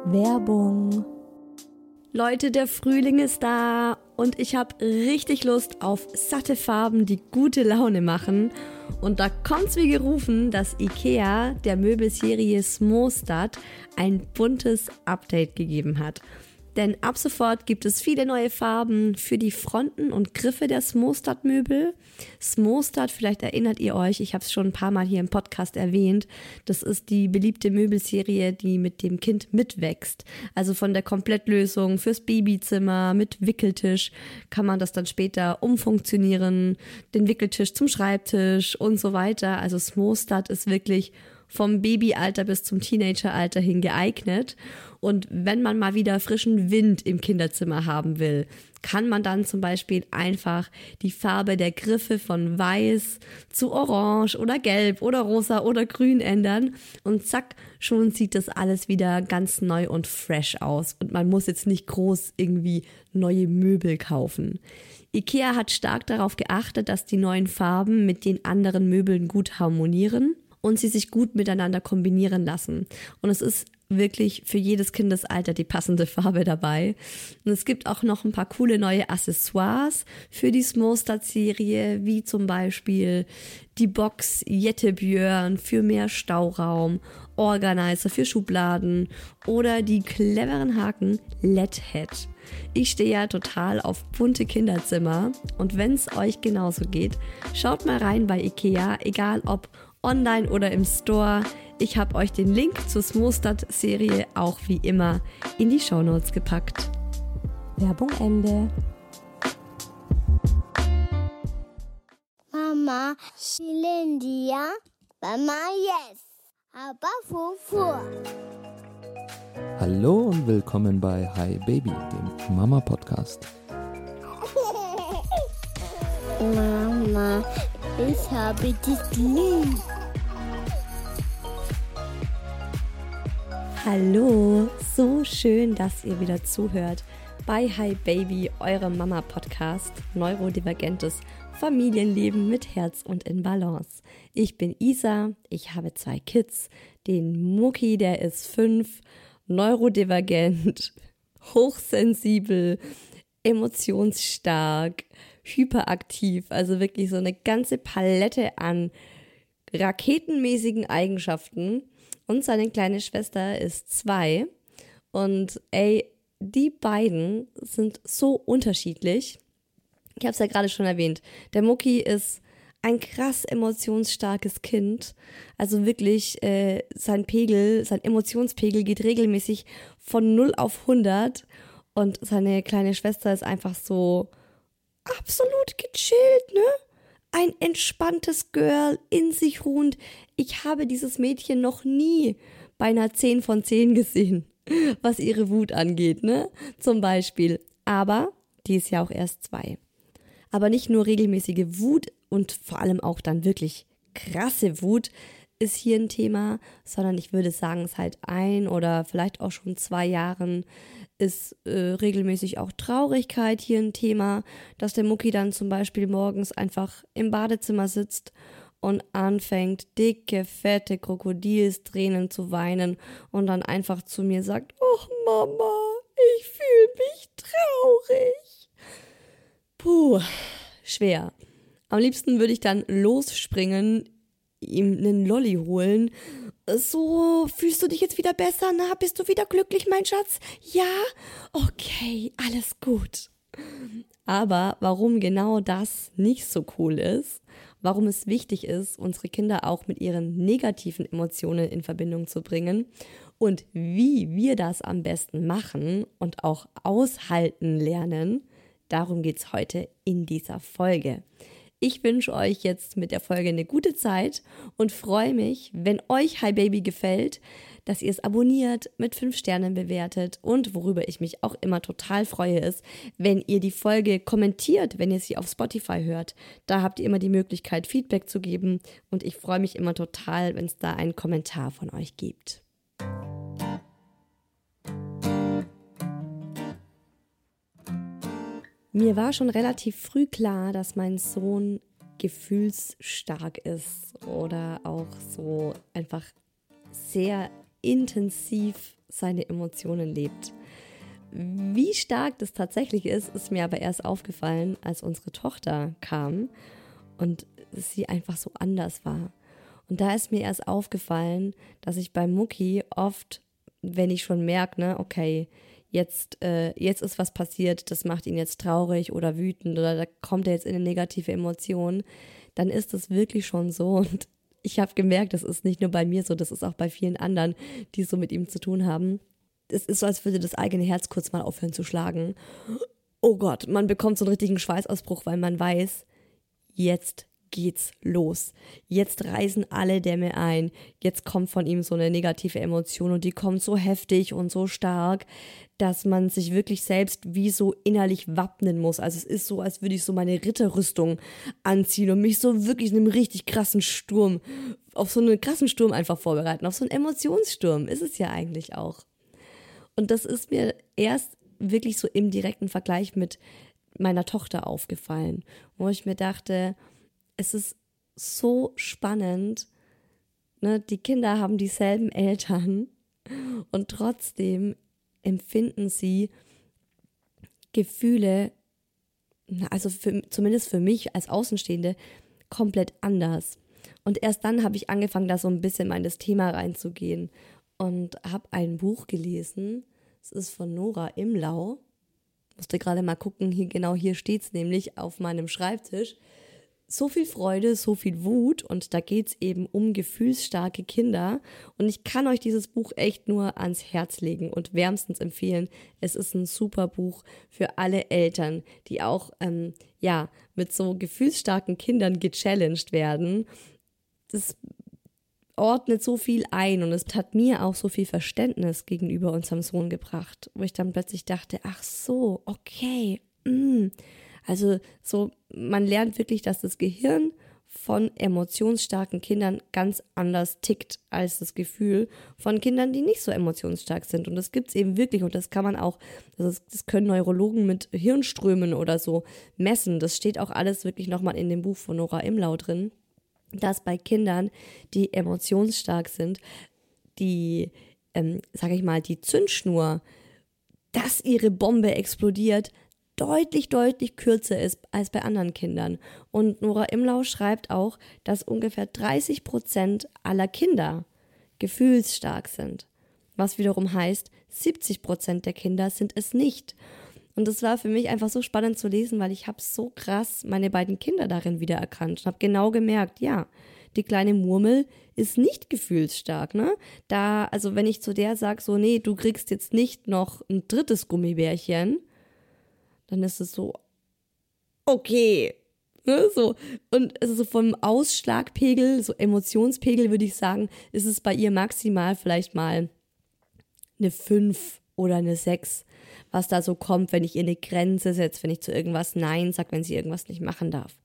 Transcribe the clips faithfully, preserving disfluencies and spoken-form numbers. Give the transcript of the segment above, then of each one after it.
Werbung. Leute, der Frühling ist da und ich habe richtig Lust auf satte Farben, die gute Laune machen. Und da kommt's wie gerufen, dass IKEA der Möbelserie Smostad ein buntes Update gegeben hat. Denn ab sofort gibt es viele neue Farben für die Fronten und Griffe der Smostad-Möbel. Smostad, vielleicht erinnert ihr euch, ich habe es schon ein paar Mal hier im Podcast erwähnt, das ist die beliebte Möbelserie, die mit dem Kind mitwächst. Also von der Komplettlösung fürs Babyzimmer mit Wickeltisch kann man das dann später umfunktionieren, den Wickeltisch zum Schreibtisch und so weiter. Also Smostad ist wirklich vom Babyalter bis zum Teenageralter hin geeignet. Und wenn man mal wieder frischen Wind im Kinderzimmer haben will, kann man dann zum Beispiel einfach die Farbe der Griffe von weiß zu orange oder gelb oder rosa oder grün ändern. Und zack, schon sieht das alles wieder ganz neu und fresh aus. Und man muss jetzt nicht groß irgendwie neue Möbel kaufen. IKEA hat stark darauf geachtet, dass die neuen Farben mit den anderen Möbeln gut harmonieren und sie sich gut miteinander kombinieren lassen. Und es ist wirklich für jedes Kindesalter die passende Farbe dabei. Und es gibt auch noch ein paar coole neue Accessoires für die Smostad-Serie, wie zum Beispiel die Box Jettebjörn für mehr Stauraum, Organizer für Schubladen oder die cleveren Haken L E D-Head. Ich stehe ja total auf bunte Kinderzimmer und wenn es euch genauso geht, schaut mal rein bei IKEA, egal ob online oder im Store. Ich habe euch den Link zur Smostad-Serie auch wie immer in die Shownotes gepackt. Werbung Ende. Mama, Shilindia, Mama, yes, aber Fufu. Hallo und willkommen bei Hi Baby, dem Mama-Podcast. Mama, ich habe dich lieb. Hallo, so schön, dass ihr wieder zuhört bei Hi Baby, eurem Mama-Podcast, neurodivergentes Familienleben mit Herz und in Balance. Ich bin Isa, ich habe zwei Kids, den Mucki, der ist fünf, neurodivergent, hochsensibel, emotionsstark, hyperaktiv, also wirklich so eine ganze Palette an raketenmäßigen Eigenschaften. Und seine kleine Schwester ist zwei. Und ey, die beiden sind so unterschiedlich. Ich habe es ja gerade schon erwähnt. Der Mucki ist ein krass emotionsstarkes Kind. Also wirklich, äh, sein Pegel, sein Emotionspegel geht regelmäßig von null auf hundert. Und seine kleine Schwester ist einfach so absolut gechillt, ne? Ein entspanntes Girl, in sich ruhend. Ich habe dieses Mädchen noch nie bei einer zehn von zehn gesehen, was ihre Wut angeht, ne? Zum Beispiel. Aber die ist ja auch erst zwei. Aber nicht nur regelmäßige Wut und vor allem auch dann wirklich krasse Wut ist hier ein Thema, sondern ich würde sagen, seit ein oder vielleicht auch schon zwei Jahren ist äh, regelmäßig auch Traurigkeit hier ein Thema, dass der Mucki dann zum Beispiel morgens einfach im Badezimmer sitzt und anfängt, dicke, fette Krokodilstränen zu weinen und dann einfach zu mir sagt, oh Mama, ich fühle mich traurig. Puh, schwer. Am liebsten würde ich dann losspringen, ihm einen Lolli holen. So, fühlst du dich jetzt wieder besser? Na, bist du wieder glücklich, mein Schatz? Ja? Okay, alles gut. Aber warum genau das nicht so cool ist, warum es wichtig ist, unsere Kinder auch mit ihren negativen Emotionen in Verbindung zu bringen und wie wir das am besten machen und auch aushalten lernen, darum geht's heute in dieser Folge. Ich wünsche euch jetzt mit der Folge eine gute Zeit und freue mich, wenn euch Hi Baby gefällt, dass ihr es abonniert, mit fünf Sternen bewertet und worüber ich mich auch immer total freue ist, wenn ihr die Folge kommentiert, wenn ihr sie auf Spotify hört. Da habt ihr immer die Möglichkeit, Feedback zu geben und ich freue mich immer total, wenn es da einen Kommentar von euch gibt. Mir war schon relativ früh klar, dass mein Sohn gefühlsstark ist oder auch so einfach sehr intensiv seine Emotionen lebt. Wie stark das tatsächlich ist, ist mir aber erst aufgefallen, als unsere Tochter kam und sie einfach so anders war. Und da ist mir erst aufgefallen, dass ich bei Mucki oft, wenn ich schon merke, ne, okay, jetzt, äh, jetzt ist was passiert, das macht ihn jetzt traurig oder wütend oder da kommt er jetzt in eine negative Emotion, dann ist das wirklich schon so. Und ich habe gemerkt, das ist nicht nur bei mir so, das ist auch bei vielen anderen, die so mit ihm zu tun haben. Es ist so, als würde das eigene Herz kurz mal aufhören zu schlagen. Oh Gott, man bekommt so einen richtigen Schweißausbruch, weil man weiß, jetzt geht's los. Jetzt reißen alle Dämme ein. Jetzt kommt von ihm so eine negative Emotion und die kommt so heftig und so stark, dass man sich wirklich selbst wie so innerlich wappnen muss. Also es ist so, als würde ich so meine Ritterrüstung anziehen und mich so wirklich in einem richtig krassen Sturm, auf so einen krassen Sturm einfach vorbereiten. Auf so einen Emotionssturm ist es ja eigentlich auch. Und das ist mir erst wirklich so im direkten Vergleich mit meiner Tochter aufgefallen, wo ich mir dachte, es ist so spannend, ne? Die Kinder haben dieselben Eltern und trotzdem empfinden sie Gefühle, also für, zumindest für mich als Außenstehende, komplett anders. Und erst dann habe ich angefangen, da so ein bisschen mal in das Thema reinzugehen und habe ein Buch gelesen. Es ist von Nora Imlau. Musste gerade mal gucken, hier genau hier steht es nämlich auf meinem Schreibtisch. So viel Freude, so viel Wut und da geht es eben um gefühlsstarke Kinder und ich kann euch dieses Buch echt nur ans Herz legen und wärmstens empfehlen. Es ist ein super Buch für alle Eltern, die auch ähm, ja mit so gefühlsstarken Kindern gechallenged werden. Das ordnet so viel ein und es hat mir auch so viel Verständnis gegenüber unserem Sohn gebracht, wo ich dann plötzlich dachte, ach so, okay, mh. Also so, man lernt wirklich, dass das Gehirn von emotionsstarken Kindern ganz anders tickt als das Gefühl von Kindern, die nicht so emotionsstark sind. Und das gibt es eben wirklich und das kann man auch, das, ist, das können Neurologen mit Hirnströmen oder so messen. Das steht auch alles wirklich nochmal in dem Buch von Nora Imlau drin, dass bei Kindern, die emotionsstark sind, die, ähm, sage ich mal, die Zündschnur, dass ihre Bombe explodiert, deutlich, deutlich kürzer ist als bei anderen Kindern. Und Nora Imlau schreibt auch, dass ungefähr dreißig Prozent aller Kinder gefühlsstark sind. Was wiederum heißt, siebzig Prozent der Kinder sind es nicht. Und es war für mich einfach so spannend zu lesen, weil ich habe so krass meine beiden Kinder darin wiedererkannt und habe genau gemerkt, ja, die kleine Murmel ist nicht gefühlsstark, ne? Da, also wenn ich zu der sage, so, nee, du kriegst jetzt nicht noch ein drittes Gummibärchen, dann ist es so, okay, ne, so. Und also so vom Ausschlagpegel, so Emotionspegel würde ich sagen, ist es bei ihr maximal vielleicht mal eine fünf oder eine sechs, was da so kommt, wenn ich ihr eine Grenze setze, wenn ich zu irgendwas Nein sage, wenn sie irgendwas nicht machen darf.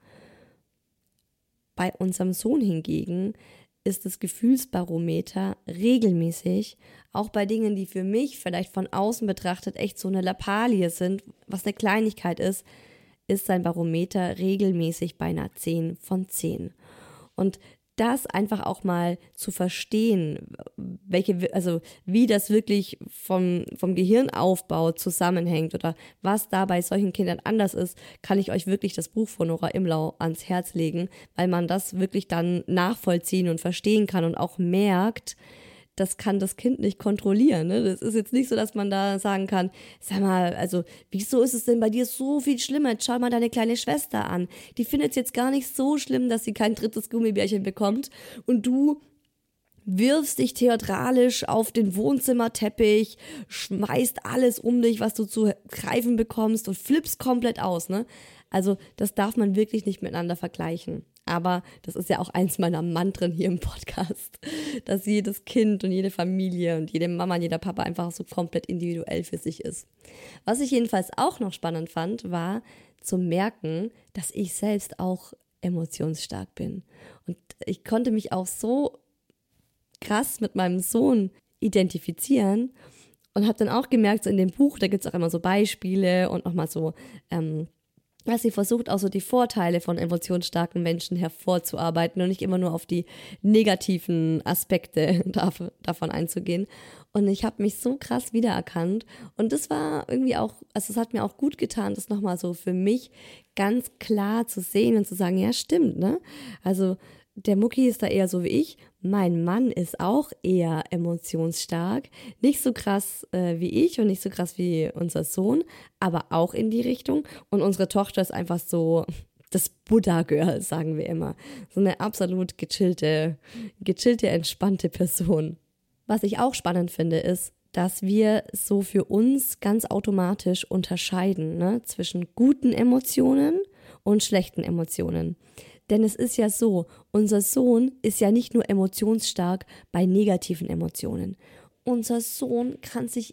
Bei unserem Sohn hingegen ist das Gefühlsbarometer regelmäßig, auch bei Dingen, die für mich vielleicht von außen betrachtet echt so eine Lappalie sind, was eine Kleinigkeit ist, ist sein Barometer regelmäßig bei einer zehn von zehn. Und das einfach auch mal zu verstehen, welche, also wie das wirklich vom, vom Gehirnaufbau zusammenhängt oder was da bei solchen Kindern anders ist, kann ich euch wirklich das Buch von Nora Imlau ans Herz legen, weil man das wirklich dann nachvollziehen und verstehen kann und auch merkt, das kann das Kind nicht kontrollieren. Ne? Das ist jetzt nicht so, dass man da sagen kann, sag mal, also wieso ist es denn bei dir so viel schlimmer? Schau mal deine kleine Schwester an. Die findet es jetzt gar nicht so schlimm, dass sie kein drittes Gummibärchen bekommt und du wirfst dich theatralisch auf den Wohnzimmerteppich, schmeißt alles um dich, was du zu greifen bekommst und flippst komplett aus. Ne? Also das darf man wirklich nicht miteinander vergleichen. Aber das ist ja auch eins meiner Mantren hier im Podcast, dass jedes Kind und jede Familie und jede Mama und jeder Papa einfach so komplett individuell für sich ist. Was ich jedenfalls auch noch spannend fand, war zu merken, dass ich selbst auch emotionsstark bin. Und ich konnte mich auch so krass mit meinem Sohn identifizieren und habe dann auch gemerkt, so in dem Buch, da gibt es auch immer so Beispiele und nochmal so ähm, dass sie versucht, auch so die Vorteile von emotionsstarken Menschen hervorzuarbeiten und nicht immer nur auf die negativen Aspekte davon einzugehen. Und ich habe mich so krass wiedererkannt. Und das war irgendwie auch, also es hat mir auch gut getan, das nochmal so für mich ganz klar zu sehen und zu sagen, ja, stimmt, ne? Also der Mucki ist da eher so wie ich. Mein Mann ist auch eher emotionsstark. Nicht so krass äh, wie ich und nicht so krass wie unser Sohn, aber auch in die Richtung. Und unsere Tochter ist einfach so das Buddha-Girl, sagen wir immer. So eine absolut gechillte, gechillte, entspannte Person. Was ich auch spannend finde, ist, dass wir so für uns ganz automatisch unterscheiden, ne, zwischen guten Emotionen und schlechten Emotionen. Denn es ist ja so, unser Sohn ist ja nicht nur emotionsstark bei negativen Emotionen. Unser Sohn kann sich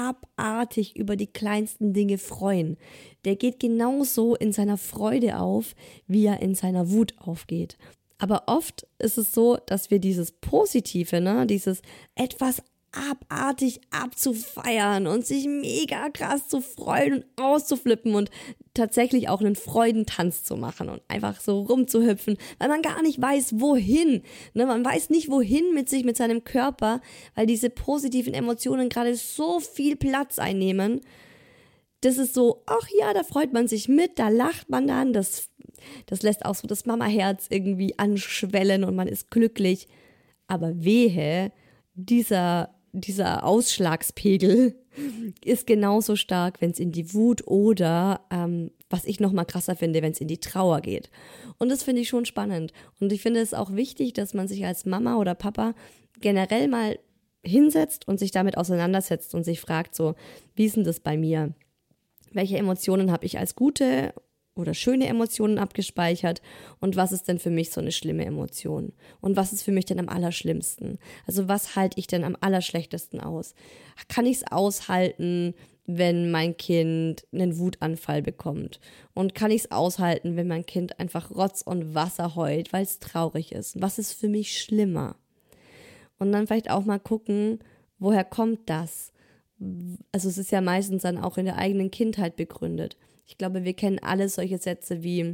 abartig über die kleinsten Dinge freuen. Der geht genauso in seiner Freude auf, wie er in seiner Wut aufgeht. Aber oft ist es so, dass wir dieses Positive, ne, dieses etwas abartig abzufeiern und sich mega krass zu freuen und auszuflippen und tatsächlich auch einen Freudentanz zu machen und einfach so rumzuhüpfen, weil man gar nicht weiß, wohin. Ne, man weiß nicht, wohin mit sich, mit seinem Körper, weil diese positiven Emotionen gerade so viel Platz einnehmen. Das ist so, ach ja, da freut man sich mit, da lacht man dann, das, das lässt auch so das Mama-Herz irgendwie anschwellen und man ist glücklich. Aber wehe, dieser Dieser Ausschlagspegel ist genauso stark, wenn es in die Wut oder, ähm, was ich noch mal krasser finde, wenn es in die Trauer geht. Und das finde ich schon spannend. Und ich finde es auch wichtig, dass man sich als Mama oder Papa generell mal hinsetzt und sich damit auseinandersetzt und sich fragt so, wie ist denn das bei mir? Welche Emotionen habe ich als gute oder schöne Emotionen abgespeichert und was ist denn für mich so eine schlimme Emotion? Und was ist für mich denn am allerschlimmsten? Also was halte ich denn am allerschlechtesten aus? Kann ich es aushalten, wenn mein Kind einen Wutanfall bekommt? Und kann ich es aushalten, wenn mein Kind einfach Rotz und Wasser heult, weil es traurig ist? Was ist für mich schlimmer? Und dann vielleicht auch mal gucken, woher kommt das? Also es ist ja meistens dann auch in der eigenen Kindheit begründet. Ich glaube, wir kennen alle solche Sätze wie,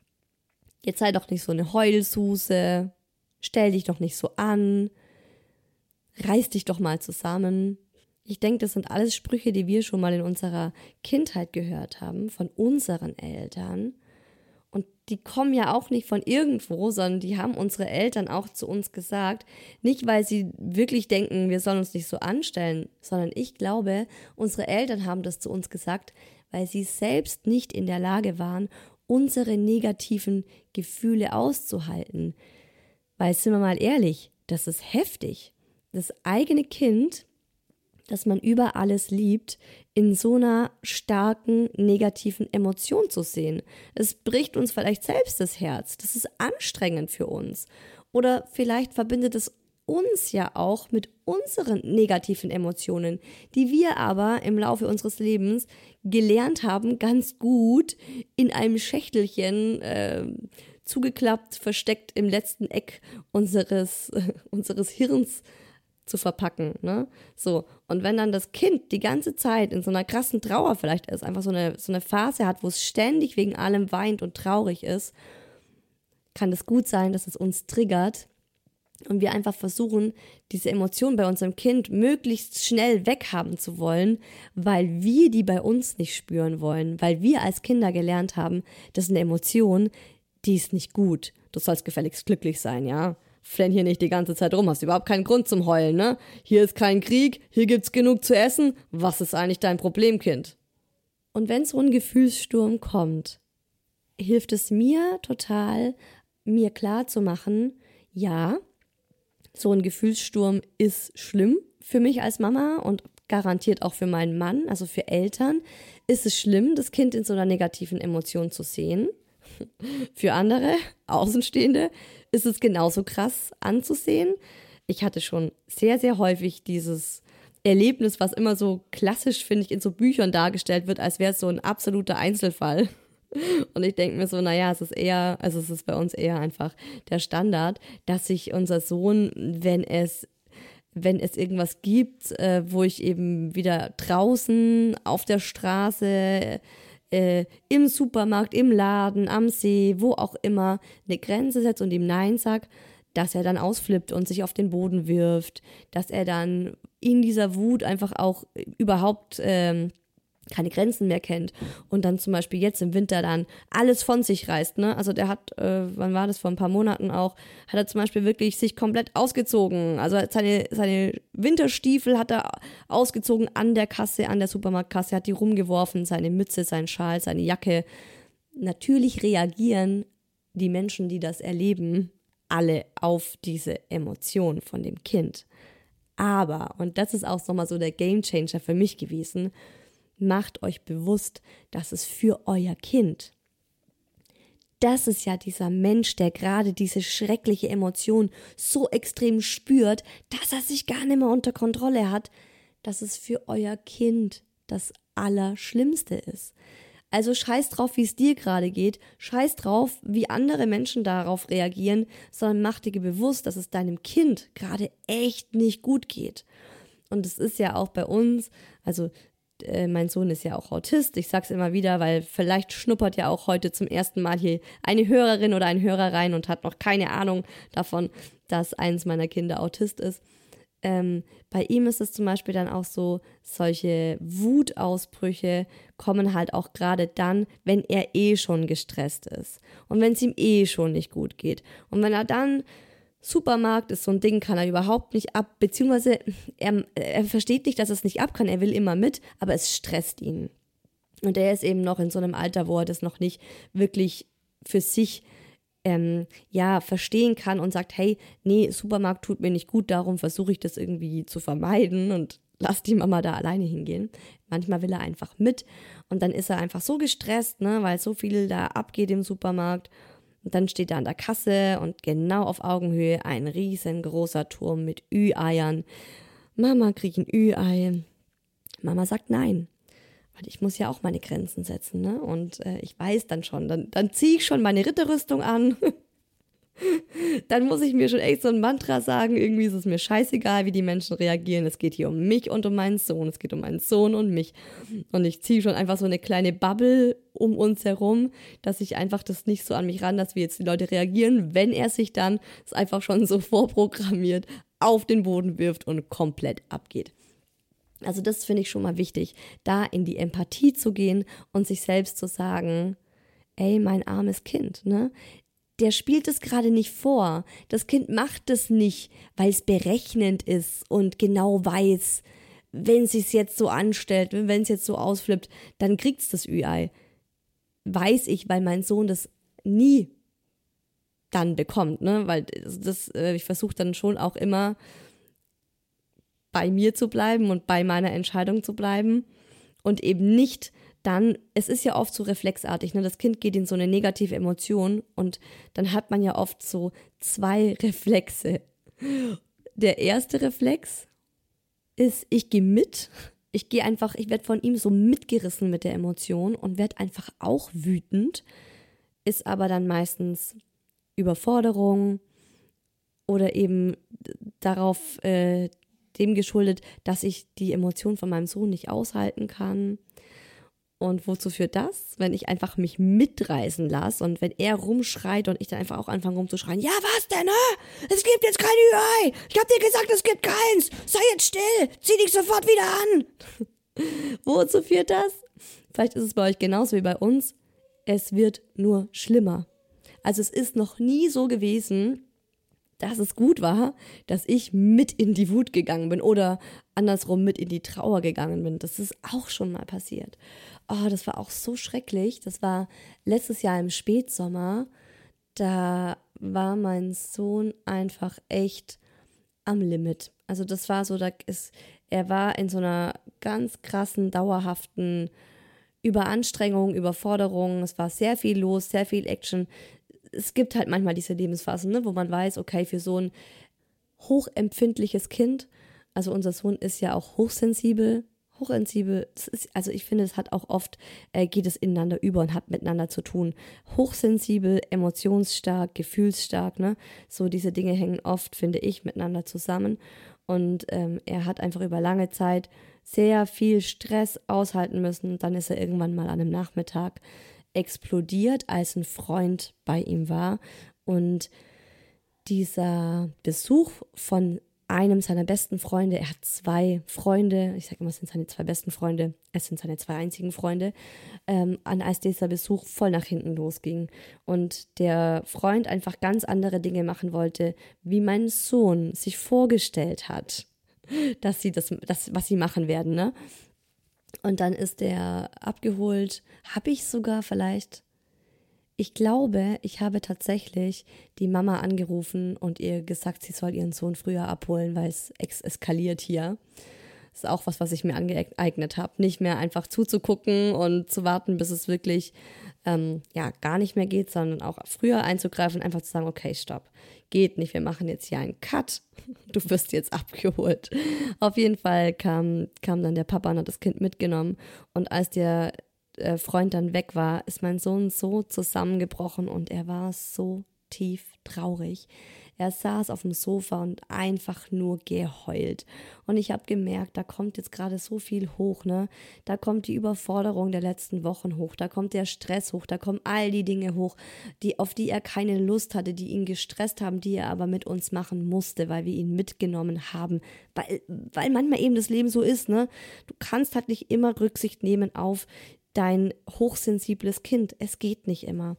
jetzt sei doch nicht so eine Heulsuse, stell dich doch nicht so an, reiß dich doch mal zusammen. Ich denke, das sind alles Sprüche, die wir schon mal in unserer Kindheit gehört haben, von unseren Eltern. Und die kommen ja auch nicht von irgendwo, sondern die haben unsere Eltern auch zu uns gesagt. Nicht, weil sie wirklich denken, wir sollen uns nicht so anstellen, sondern ich glaube, unsere Eltern haben das zu uns gesagt, weil sie selbst nicht in der Lage waren, unsere negativen Gefühle auszuhalten. Weil, sind wir mal ehrlich, das ist heftig. Das eigene Kind, das man über alles liebt, in so einer starken negativen Emotion zu sehen. Es bricht uns vielleicht selbst das Herz. Das ist anstrengend für uns. Oder vielleicht verbindet es uns ja auch mit unseren negativen Emotionen, die wir aber im Laufe unseres Lebens gelernt haben, ganz gut in einem Schächtelchen äh, zugeklappt, versteckt im letzten Eck unseres, äh, unseres Hirns zu verpacken, ne? So, und wenn dann das Kind die ganze Zeit in so einer krassen Trauer vielleicht ist, einfach so eine, so eine Phase hat, wo es ständig wegen allem weint und traurig ist, kann es gut sein, dass es uns triggert und wir einfach versuchen, diese Emotionen bei unserem Kind möglichst schnell weghaben zu wollen, weil wir die bei uns nicht spüren wollen, weil wir als Kinder gelernt haben, das ist eine Emotion, die ist nicht gut. Du sollst gefälligst glücklich sein, ja? Flenn hier nicht die ganze Zeit rum, hast überhaupt keinen Grund zum Heulen, ne? Hier ist kein Krieg, hier gibt's genug zu essen. Was ist eigentlich dein Problem, Kind? Und wenn so ein Gefühlssturm kommt, hilft es mir total, mir klar zu machen, ja, so ein Gefühlssturm ist schlimm für mich als Mama und garantiert auch für meinen Mann, also für Eltern, ist es schlimm, das Kind in so einer negativen Emotion zu sehen. Für andere, Außenstehende, ist es genauso krass anzusehen. Ich hatte schon sehr, sehr häufig dieses Erlebnis, was immer so klassisch, finde ich, in so Büchern dargestellt wird, als wäre es so ein absoluter Einzelfall. Und ich denke mir so, naja, es ist eher, also es ist bei uns eher einfach der Standard, dass sich unser Sohn, wenn es, wenn es irgendwas gibt, äh, wo ich eben wieder draußen auf der Straße äh, im Supermarkt, im Laden, am See, wo auch immer, eine Grenze setzt und ihm Nein sagt, dass er dann ausflippt und sich auf den Boden wirft, dass er dann in dieser Wut einfach auch überhaupt ähm, keine Grenzen mehr kennt und dann zum Beispiel jetzt im Winter dann alles von sich reißt, ne? Also der hat, äh, wann war das, vor ein paar Monaten auch, hat er zum Beispiel wirklich sich komplett ausgezogen, also seine, seine Winterstiefel hat er ausgezogen an der Kasse, an der Supermarktkasse, hat die rumgeworfen, seine Mütze, seinen Schal, seine Jacke. Natürlich reagieren die Menschen, die das erleben, alle auf diese Emotion von dem Kind. Aber, und das ist auch nochmal so der Gamechanger für mich gewesen, macht euch bewusst, dass es für euer Kind, das ist ja dieser Mensch, der gerade diese schreckliche Emotion so extrem spürt, dass er sich gar nicht mehr unter Kontrolle hat, dass es für euer Kind das Allerschlimmste ist. Also scheiß drauf, wie es dir gerade geht, scheiß drauf, wie andere Menschen darauf reagieren, sondern mach dir bewusst, dass es deinem Kind gerade echt nicht gut geht. Und es ist ja auch bei uns, also äh, mein Sohn ist ja auch Autist, ich sag's immer wieder, weil vielleicht schnuppert ja auch heute zum ersten Mal hier eine Hörerin oder ein Hörer rein und hat noch keine Ahnung davon, dass eins meiner Kinder Autist ist. Ähm, bei ihm ist es zum Beispiel dann auch so, solche Wutausbrüche kommen halt auch gerade dann, wenn er eh schon gestresst ist und wenn es ihm eh schon nicht gut geht. Und wenn er dann, Supermarkt ist so ein Ding, kann er überhaupt nicht ab, beziehungsweise er, er versteht nicht, dass er es nicht ab kann, er will immer mit, aber es stresst ihn. Und er ist eben noch in so einem Alter, wo er das noch nicht wirklich für sich Ähm, ja, verstehen kann und sagt, hey, nee, Supermarkt tut mir nicht gut, darum versuche ich das irgendwie zu vermeiden und lass die Mama da alleine hingehen. Manchmal will er einfach mit und dann ist er einfach so gestresst, ne, weil so viel da abgeht im Supermarkt. Und dann steht er an der Kasse und genau auf Augenhöhe ein riesengroßer Turm mit Ü-Eiern. Mama kriegt ein Ü-Ei. Mama sagt nein. Ich muss ja auch meine Grenzen setzen, ne? Und äh, ich weiß dann schon, dann, dann ziehe ich schon meine Ritterrüstung an. Dann muss ich mir schon echt so ein Mantra sagen, irgendwie ist es mir scheißegal, wie die Menschen reagieren. Es geht hier um mich und um meinen Sohn. Es geht um meinen Sohn und mich. Und ich ziehe schon einfach so eine kleine Bubble um uns herum, dass ich einfach das nicht so an mich ran, dass wie jetzt die Leute reagieren, wenn er sich dann, ist einfach schon so vorprogrammiert, auf den Boden wirft und komplett abgeht. Also das finde ich schon mal wichtig, da in die Empathie zu gehen und sich selbst zu sagen, ey, mein armes Kind, ne? Der spielt es gerade nicht vor. Das Kind macht es nicht, weil es berechnend ist und genau weiß, wenn es sich jetzt so anstellt, wenn es jetzt so ausflippt, dann kriegt es das Ü-Ei. Weiß ich, weil mein Sohn das nie dann bekommt, ne? Weil das, äh, ich versuche dann schon auch immer bei mir zu bleiben und bei meiner Entscheidung zu bleiben und eben nicht dann, es ist ja oft so reflexartig, ne? Das Kind geht in so eine negative Emotion und dann hat man ja oft so zwei Reflexe. Der erste Reflex ist, ich gehe mit, ich gehe einfach, ich werde von ihm so mitgerissen mit der Emotion und werde einfach auch wütend, ist aber dann meistens Überforderung oder eben darauf äh, dem geschuldet, dass ich die Emotion von meinem Sohn nicht aushalten kann. Und wozu führt das? Wenn ich einfach mich mitreißen lasse und wenn er rumschreit und ich dann einfach auch anfange rumzuschreien, ja was denn, hä? Es gibt jetzt kein Ü-Ei! Ich hab dir gesagt, es gibt keins! Sei jetzt still! Zieh dich sofort wieder an! Wozu führt das? Vielleicht ist es bei euch genauso wie bei uns. Es wird nur schlimmer. Also es ist noch nie so gewesen, dass es gut war, dass ich mit in die Wut gegangen bin oder andersrum mit in die Trauer gegangen bin. Das ist auch schon mal passiert. Oh, das war auch so schrecklich. Das war letztes Jahr im Spätsommer. Da war mein Sohn einfach echt am Limit. Also das war so, da ist, er war in so einer ganz krassen, dauerhaften Überanstrengung, Überforderung. Es war sehr viel los, sehr viel Action. Es gibt halt manchmal diese Lebensphasen, ne, wo man weiß, okay, für so ein hochempfindliches Kind, also unser Sohn ist ja auch hochsensibel, Hochsensibel, das ist, also ich finde, es hat auch oft, äh, geht es ineinander über und hat miteinander zu tun. Hochsensibel, emotionsstark, gefühlsstark, ne? So diese Dinge hängen oft, finde ich, miteinander zusammen. Und ähm, er hat einfach über lange Zeit sehr viel Stress aushalten müssen. Dann ist er irgendwann mal an einem Nachmittag explodiert, als ein Freund bei ihm war. Und dieser Besuch von einem seiner besten Freunde, er hat zwei Freunde, ich sage immer, es sind seine zwei besten Freunde, es sind seine zwei einzigen Freunde, ähm, an als dieser Besuch voll nach hinten losging und der Freund einfach ganz andere Dinge machen wollte, wie mein Sohn sich vorgestellt hat, dass sie das, das was sie machen werden, ne? Und dann ist der abgeholt, habe ich sogar vielleicht... Ich glaube, ich habe tatsächlich die Mama angerufen und ihr gesagt, sie soll ihren Sohn früher abholen, weil es ex- eskaliert hier. Das ist auch was, was ich mir angeeignet habe. Nicht mehr einfach zuzugucken und zu warten, bis es wirklich ähm, ja, gar nicht mehr geht, sondern auch früher einzugreifen, einfach zu sagen, okay, stopp, geht nicht, wir machen jetzt hier einen Cut, du wirst jetzt abgeholt. Auf jeden Fall kam, kam dann der Papa und hat das Kind mitgenommen und als der Freund dann weg war, ist mein Sohn so zusammengebrochen und er war so tief traurig. Er saß auf dem Sofa und einfach nur geheult. Und ich habe gemerkt, da kommt jetzt gerade so viel hoch, ne? Da kommt die Überforderung der letzten Wochen hoch, da kommt der Stress hoch, da kommen all die Dinge hoch, die, auf die er keine Lust hatte, die ihn gestresst haben, die er aber mit uns machen musste, weil wir ihn mitgenommen haben. Weil, weil manchmal eben das Leben so ist, ne? Du kannst halt nicht immer Rücksicht nehmen auf dein hochsensibles Kind. Es geht nicht immer.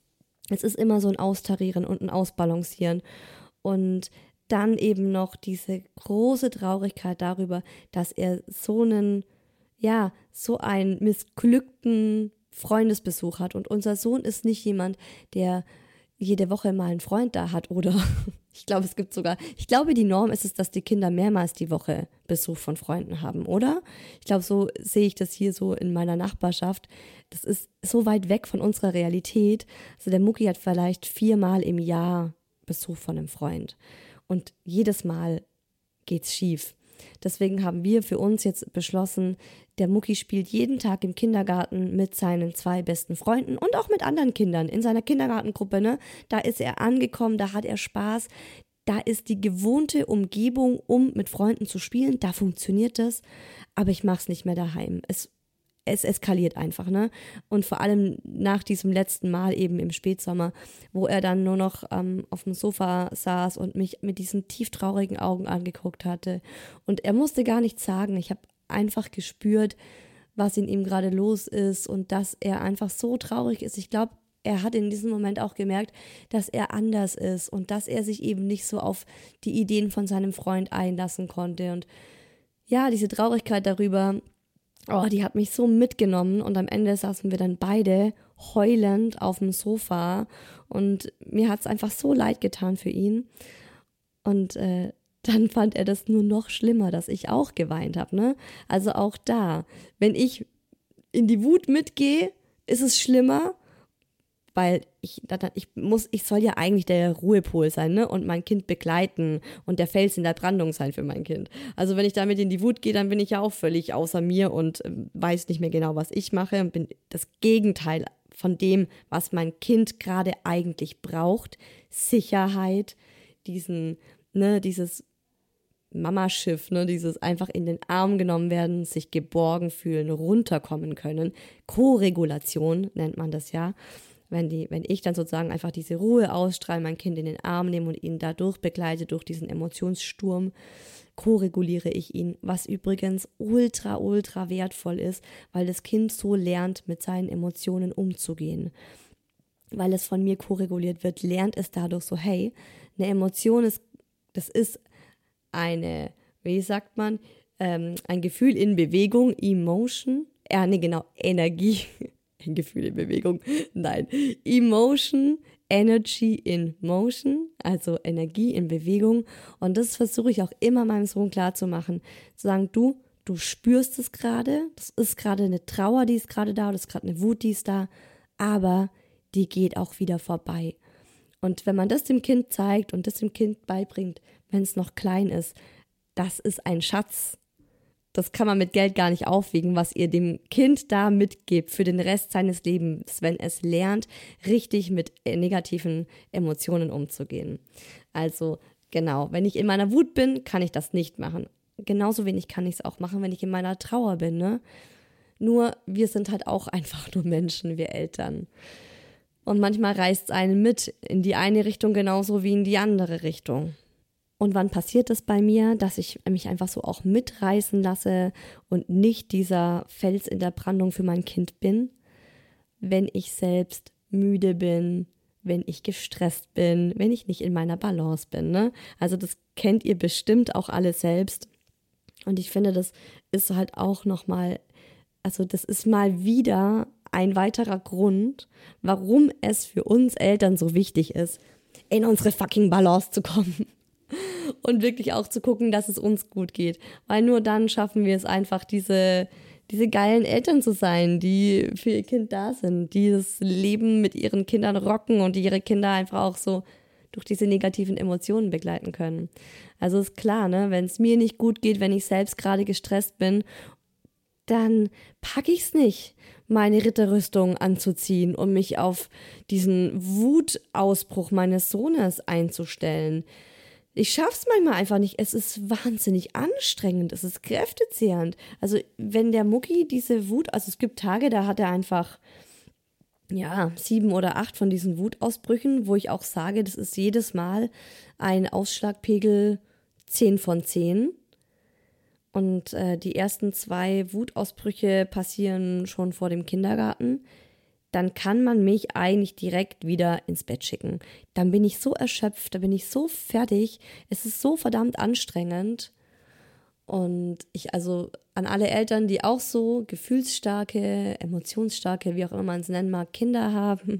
Es ist immer so ein Austarieren und ein Ausbalancieren. Und dann eben noch diese große Traurigkeit darüber, dass er so einen, ja, so einen missglückten Freundesbesuch hat. Und unser Sohn ist nicht jemand, der jede Woche mal einen Freund da hat oder ich glaube, es gibt sogar, ich glaube, die Norm ist es, dass die Kinder mehrmals die Woche Besuch von Freunden haben, oder? Ich glaube, so sehe ich das hier so in meiner Nachbarschaft. Das ist so weit weg von unserer Realität. Also der Mucki hat vielleicht viermal im Jahr Besuch von einem Freund und jedes Mal geht's schief. Deswegen haben wir für uns jetzt beschlossen, der Mucki spielt jeden Tag im Kindergarten mit seinen zwei besten Freunden und auch mit anderen Kindern in seiner Kindergartengruppe, ne? Da ist er angekommen, da hat er Spaß, da ist die gewohnte Umgebung, um mit Freunden zu spielen, da funktioniert das, aber ich mache es nicht mehr daheim. Es Es eskaliert einfach, ne? Und vor allem nach diesem letzten Mal eben im Spätsommer, wo er dann nur noch ähm, auf dem Sofa saß und mich mit diesen tieftraurigen Augen angeguckt hatte. Und er musste gar nichts sagen. Ich habe einfach gespürt, was in ihm gerade los ist und dass er einfach so traurig ist. Ich glaube, er hat in diesem Moment auch gemerkt, dass er anders ist und dass er sich eben nicht so auf die Ideen von seinem Freund einlassen konnte. Und ja, diese Traurigkeit darüber, oh, die hat mich so mitgenommen und am Ende saßen wir dann beide heulend auf dem Sofa und mir hat es einfach so leid getan für ihn. Und äh, dann fand er das nur noch schlimmer, dass ich auch geweint habe, ne? Also auch da, wenn ich in die Wut mitgehe, ist es schlimmer, weil ich, ich muss, ich soll ja eigentlich der Ruhepol sein, ne? Und mein Kind begleiten und der Fels in der Brandung sein für mein Kind. Also wenn ich damit in die Wut gehe, dann bin ich ja auch völlig außer mir und weiß nicht mehr genau, was ich mache und bin das Gegenteil von dem, was mein Kind gerade eigentlich braucht. Sicherheit, diesen, ne, dieses Mamaschiff, ne, dieses einfach in den Arm genommen werden, sich geborgen fühlen, runterkommen können. Co-Regulation nennt man das ja. Wenn, die, wenn ich dann sozusagen einfach diese Ruhe ausstrahle, mein Kind in den Arm nehme und ihn dadurch begleite, durch diesen Emotionssturm, ko-reguliere ich ihn, was übrigens ultra, ultra wertvoll ist, weil das Kind so lernt, mit seinen Emotionen umzugehen. Weil es von mir ko-reguliert wird, lernt es dadurch so, hey, eine Emotion ist, das ist eine, wie sagt man, ähm, ein Gefühl in Bewegung, Emotion, ja, nee, genau, Energie, ein Gefühl in Bewegung, nein, Emotion, Energy in Motion, also Energie in Bewegung. Und das versuche ich auch immer meinem Sohn klarzumachen, zu sagen, du, du spürst es gerade, das ist gerade eine Trauer, die ist gerade da, das ist gerade eine Wut, die ist da, aber die geht auch wieder vorbei. Und wenn man das dem Kind zeigt und das dem Kind beibringt, wenn es noch klein ist, das ist ein Schatz. das kann man mit Geld gar nicht aufwiegen, was ihr dem Kind da mitgebt für den Rest seines Lebens, wenn es lernt, richtig mit negativen Emotionen umzugehen. Also genau, wenn ich in meiner Wut bin, kann ich das nicht machen. Genauso wenig kann ich es auch machen, wenn ich in meiner Trauer bin, ne? Nur wir sind halt auch einfach nur Menschen, wir Eltern. Und manchmal reißt es einen mit in die eine Richtung genauso wie in die andere Richtung. Und wann passiert es bei mir, dass ich mich einfach so auch mitreißen lasse und nicht dieser Fels in der Brandung für mein Kind bin? Wenn ich selbst müde bin, wenn ich gestresst bin, wenn ich nicht in meiner Balance bin, ne? Also das kennt ihr bestimmt auch alle selbst. Und ich finde, das ist halt auch nochmal, also das ist mal wieder ein weiterer Grund, warum es für uns Eltern so wichtig ist, in unsere fucking Balance zu kommen. Und wirklich auch zu gucken, dass es uns gut geht. Weil nur dann schaffen wir es einfach, diese, diese geilen Eltern zu sein, die für ihr Kind da sind, die das Leben mit ihren Kindern rocken und die ihre Kinder einfach auch so durch diese negativen Emotionen begleiten können. Also ist klar, ne, wenn es mir nicht gut geht, wenn ich selbst gerade gestresst bin, dann packe ich es nicht, meine Ritterrüstung anzuziehen, um mich auf diesen Wutausbruch meines Sohnes einzustellen. Ich schaff's manchmal einfach nicht. Es ist wahnsinnig anstrengend. Es ist kräftezehrend. Also wenn der Mucki diese Wut, also es gibt Tage, da hat er einfach, ja, sieben oder acht von diesen Wutausbrüchen, wo ich auch sage, das ist jedes Mal ein Ausschlagpegel zehn von zehn. Und äh, die ersten zwei Wutausbrüche passieren schon vor dem Kindergarten. Dann kann man mich eigentlich direkt wieder ins Bett schicken. Dann bin ich so erschöpft, da bin ich so fertig. Es ist so verdammt anstrengend. Und ich also an alle Eltern, die auch so gefühlsstarke, emotionsstarke, wie auch immer man es nennen mag, Kinder haben.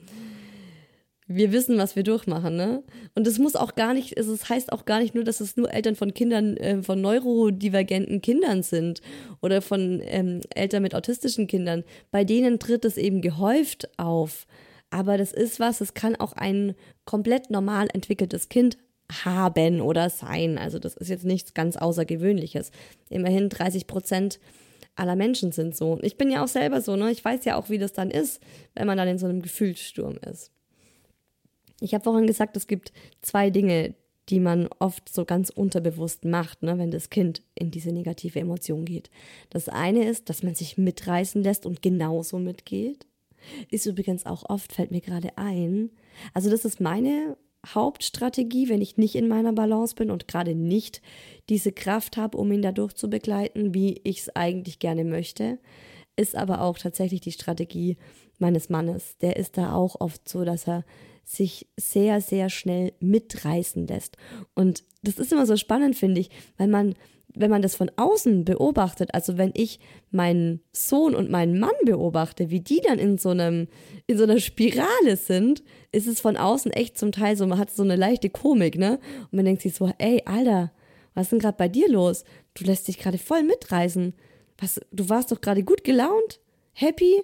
Wir wissen, was wir durchmachen, ne? Und es muss auch gar nicht, es heißt auch gar nicht nur, dass es nur Eltern von Kindern, äh, von neurodivergenten Kindern sind oder von ähm, Eltern mit autistischen Kindern. Bei denen tritt es eben gehäuft auf. Aber das ist was, es kann auch ein komplett normal entwickeltes Kind haben oder sein. Also das ist jetzt nichts ganz Außergewöhnliches. Immerhin dreißig Prozent aller Menschen sind so. Ich bin ja auch selber so, ne? Ich weiß ja auch, wie das dann ist, wenn man dann in so einem Gefühlssturm ist. Ich habe vorhin gesagt, es gibt zwei Dinge, die man oft so ganz unterbewusst macht, ne, wenn das Kind in diese negative Emotion geht. Das eine ist, dass man sich mitreißen lässt und genauso mitgeht. Ist übrigens auch oft, fällt mir gerade ein. Also das ist meine Hauptstrategie, wenn ich nicht in meiner Balance bin und gerade nicht diese Kraft habe, um ihn dadurch zu begleiten, wie ich es eigentlich gerne möchte, ist aber auch tatsächlich die Strategie meines Mannes. Der ist da auch oft so, dass er sich sehr, sehr schnell mitreißen lässt. Und das ist immer so spannend, finde ich, weil man, wenn man das von außen beobachtet, also wenn ich meinen Sohn und meinen Mann beobachte, wie die dann in so einem, in so einer Spirale sind, ist es von außen echt zum Teil so, man hat so eine leichte Komik, ne? Und man denkt sich so, ey, Alter, was ist denn gerade bei dir los? Du lässt dich gerade voll mitreißen. Was, du warst doch gerade gut gelaunt, happy,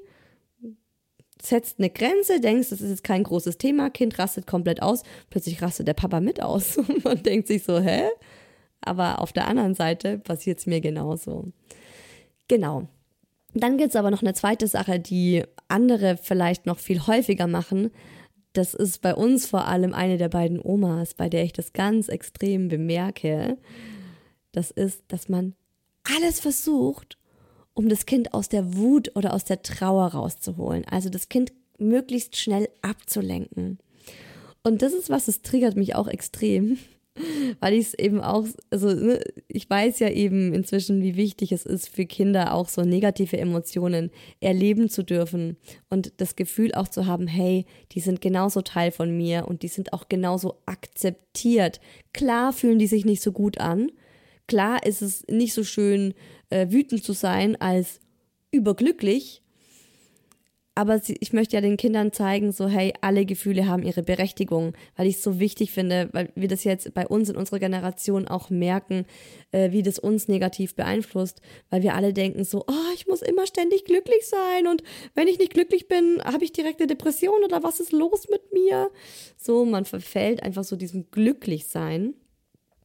setzt eine Grenze, denkst, das ist jetzt kein großes Thema, Kind rastet komplett aus, plötzlich rastet der Papa mit aus und man denkt sich so, hä? Aber auf der anderen Seite passiert es mir genauso. Genau. Dann gibt es aber noch eine zweite Sache, die andere vielleicht noch viel häufiger machen. Das ist bei uns vor allem eine der beiden Omas, bei der ich das ganz extrem bemerke. Das ist, dass man alles versucht, um das Kind aus der Wut oder aus der Trauer rauszuholen. Also das Kind möglichst schnell abzulenken. Und das ist was, das triggert mich auch extrem, weil ich es eben auch, also ne, ich weiß ja eben inzwischen, wie wichtig es ist für Kinder auch so negative Emotionen erleben zu dürfen und das Gefühl auch zu haben, hey, die sind genauso Teil von mir und die sind auch genauso akzeptiert. Klar fühlen die sich nicht so gut an. Klar ist es nicht so schön, äh, wütend zu sein als überglücklich, aber sie, ich möchte ja den Kindern zeigen, so hey, alle Gefühle haben ihre Berechtigung, weil ich es so wichtig finde, weil wir das jetzt bei uns in unserer Generation auch merken, äh, wie das uns negativ beeinflusst, weil wir alle denken so, oh, ich muss immer ständig glücklich sein und wenn ich nicht glücklich bin, habe ich direkt eine Depression oder was ist los mit mir? So, man verfällt einfach so diesem Glücklichsein.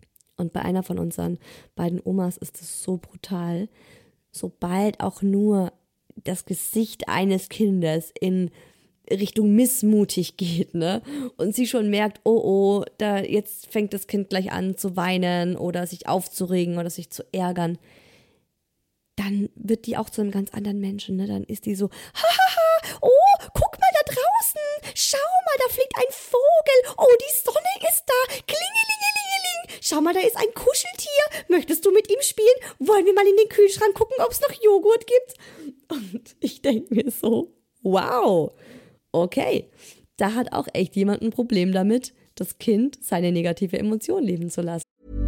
Und bei einer von unseren beiden Omas ist es so brutal, sobald auch nur das Gesicht eines Kindes in Richtung missmutig geht, ne? Und sie schon merkt, oh oh, da jetzt fängt das Kind gleich an zu weinen oder sich aufzuregen oder sich zu ärgern, dann wird die auch zu einem ganz anderen Menschen, ne? Dann ist die so, hahaha, oh, guck mal da draußen, schau mal, da fliegt ein Vogel, oh, die Sonne ist da, klingelingelingeling, schau mal, da ist ein Kuscheltier, möchtest du mit ihm spielen? Wollen wir mal in den Kühlschrank gucken, ob es noch Joghurt gibt? Und ich denke mir so, wow, okay, da hat auch echt jemand ein Problem damit, das Kind seine negative Emotion leben zu lassen.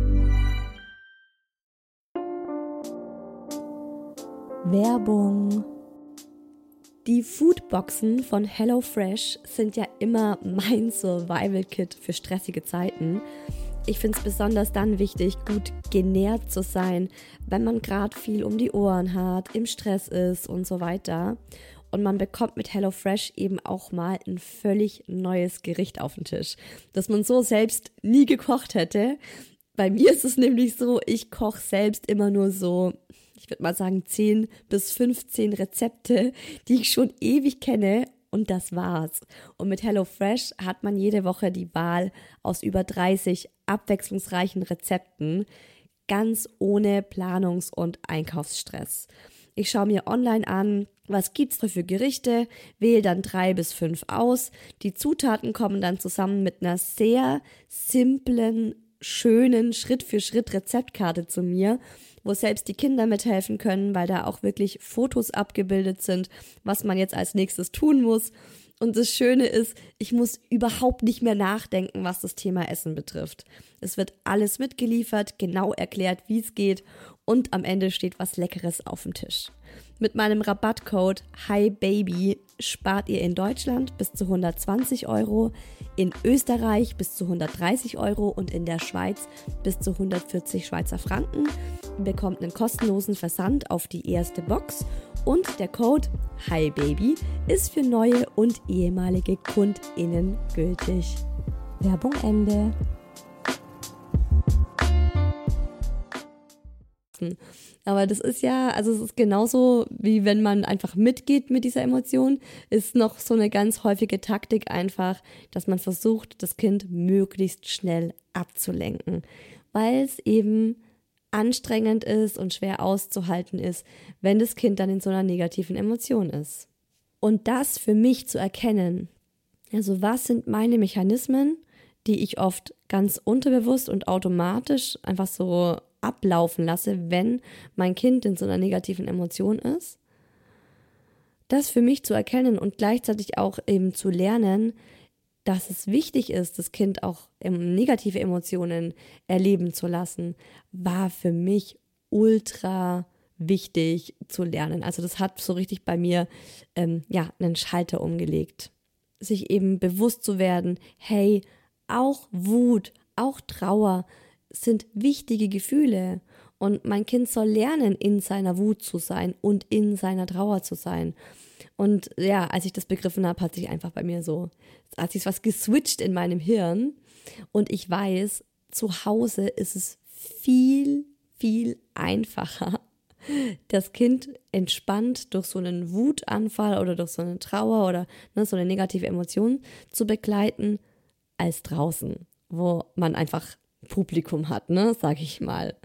Werbung. Die Foodboxen von HelloFresh sind ja immer mein Survival-Kit für stressige Zeiten. Ich finde es besonders dann wichtig, gut genährt zu sein, wenn man gerade viel um die Ohren hat, im Stress ist und so weiter. Und man bekommt mit HelloFresh eben auch mal ein völlig neues Gericht auf den Tisch, das man so selbst nie gekocht hätte. Bei mir ist es nämlich so, ich koche selbst immer nur so, ich würde mal sagen, zehn bis fünfzehn Rezepte, die ich schon ewig kenne, und das war's. Und mit HelloFresh hat man jede Woche die Wahl aus über dreißig abwechslungsreichen Rezepten, ganz ohne Planungs- und Einkaufsstress. Ich schaue mir online an, was gibt's da für Gerichte, wähle dann drei bis fünf aus. Die Zutaten kommen dann zusammen mit einer sehr simplen, schönen Schritt-für-Schritt-Rezeptkarte zu mir, wo selbst die Kinder mithelfen können, weil da auch wirklich Fotos abgebildet sind, was man jetzt als nächstes tun muss. Und das Schöne ist, ich muss überhaupt nicht mehr nachdenken, was das Thema Essen betrifft. Es wird alles mitgeliefert, genau erklärt, wie es geht, und am Ende steht was Leckeres auf dem Tisch. Mit meinem Rabattcode HiBaby spart ihr in Deutschland bis zu hundertzwanzig Euro, in Österreich bis zu hundertdreißig Euro und in der Schweiz bis zu hundertvierzig Schweizer Franken. Ihr bekommt einen kostenlosen Versand auf die erste Box und der Code HiBaby ist für neue und ehemalige KundInnen gültig. Werbung Ende. Aber das ist ja, also es ist genauso, wie wenn man einfach mitgeht mit dieser Emotion, ist noch so eine ganz häufige Taktik einfach, dass man versucht, das Kind möglichst schnell abzulenken, weil es eben anstrengend ist und schwer auszuhalten ist, wenn das Kind dann in so einer negativen Emotion ist. Und das für mich zu erkennen, also was sind meine Mechanismen, die ich oft ganz unterbewusst und automatisch einfach so ablaufen lasse, wenn mein Kind in so einer negativen Emotion ist. Das für mich zu erkennen und gleichzeitig auch eben zu lernen, dass es wichtig ist, das Kind auch negative Emotionen erleben zu lassen, war für mich ultra wichtig zu lernen. Also das hat so richtig bei mir ähm, ja, einen Schalter umgelegt. Sich eben bewusst zu werden, hey, auch Wut, auch Trauer sind wichtige Gefühle und mein Kind soll lernen, in seiner Wut zu sein und in seiner Trauer zu sein. Und ja, als ich das begriffen habe, hat sich einfach bei mir so, hat sich was geswitcht in meinem Hirn und ich weiß, zu Hause ist es viel, viel einfacher, das Kind entspannt durch so einen Wutanfall oder durch so eine Trauer oder ne, so eine negative Emotion zu begleiten, als draußen, wo man einfach Publikum hat, ne, sag ich mal.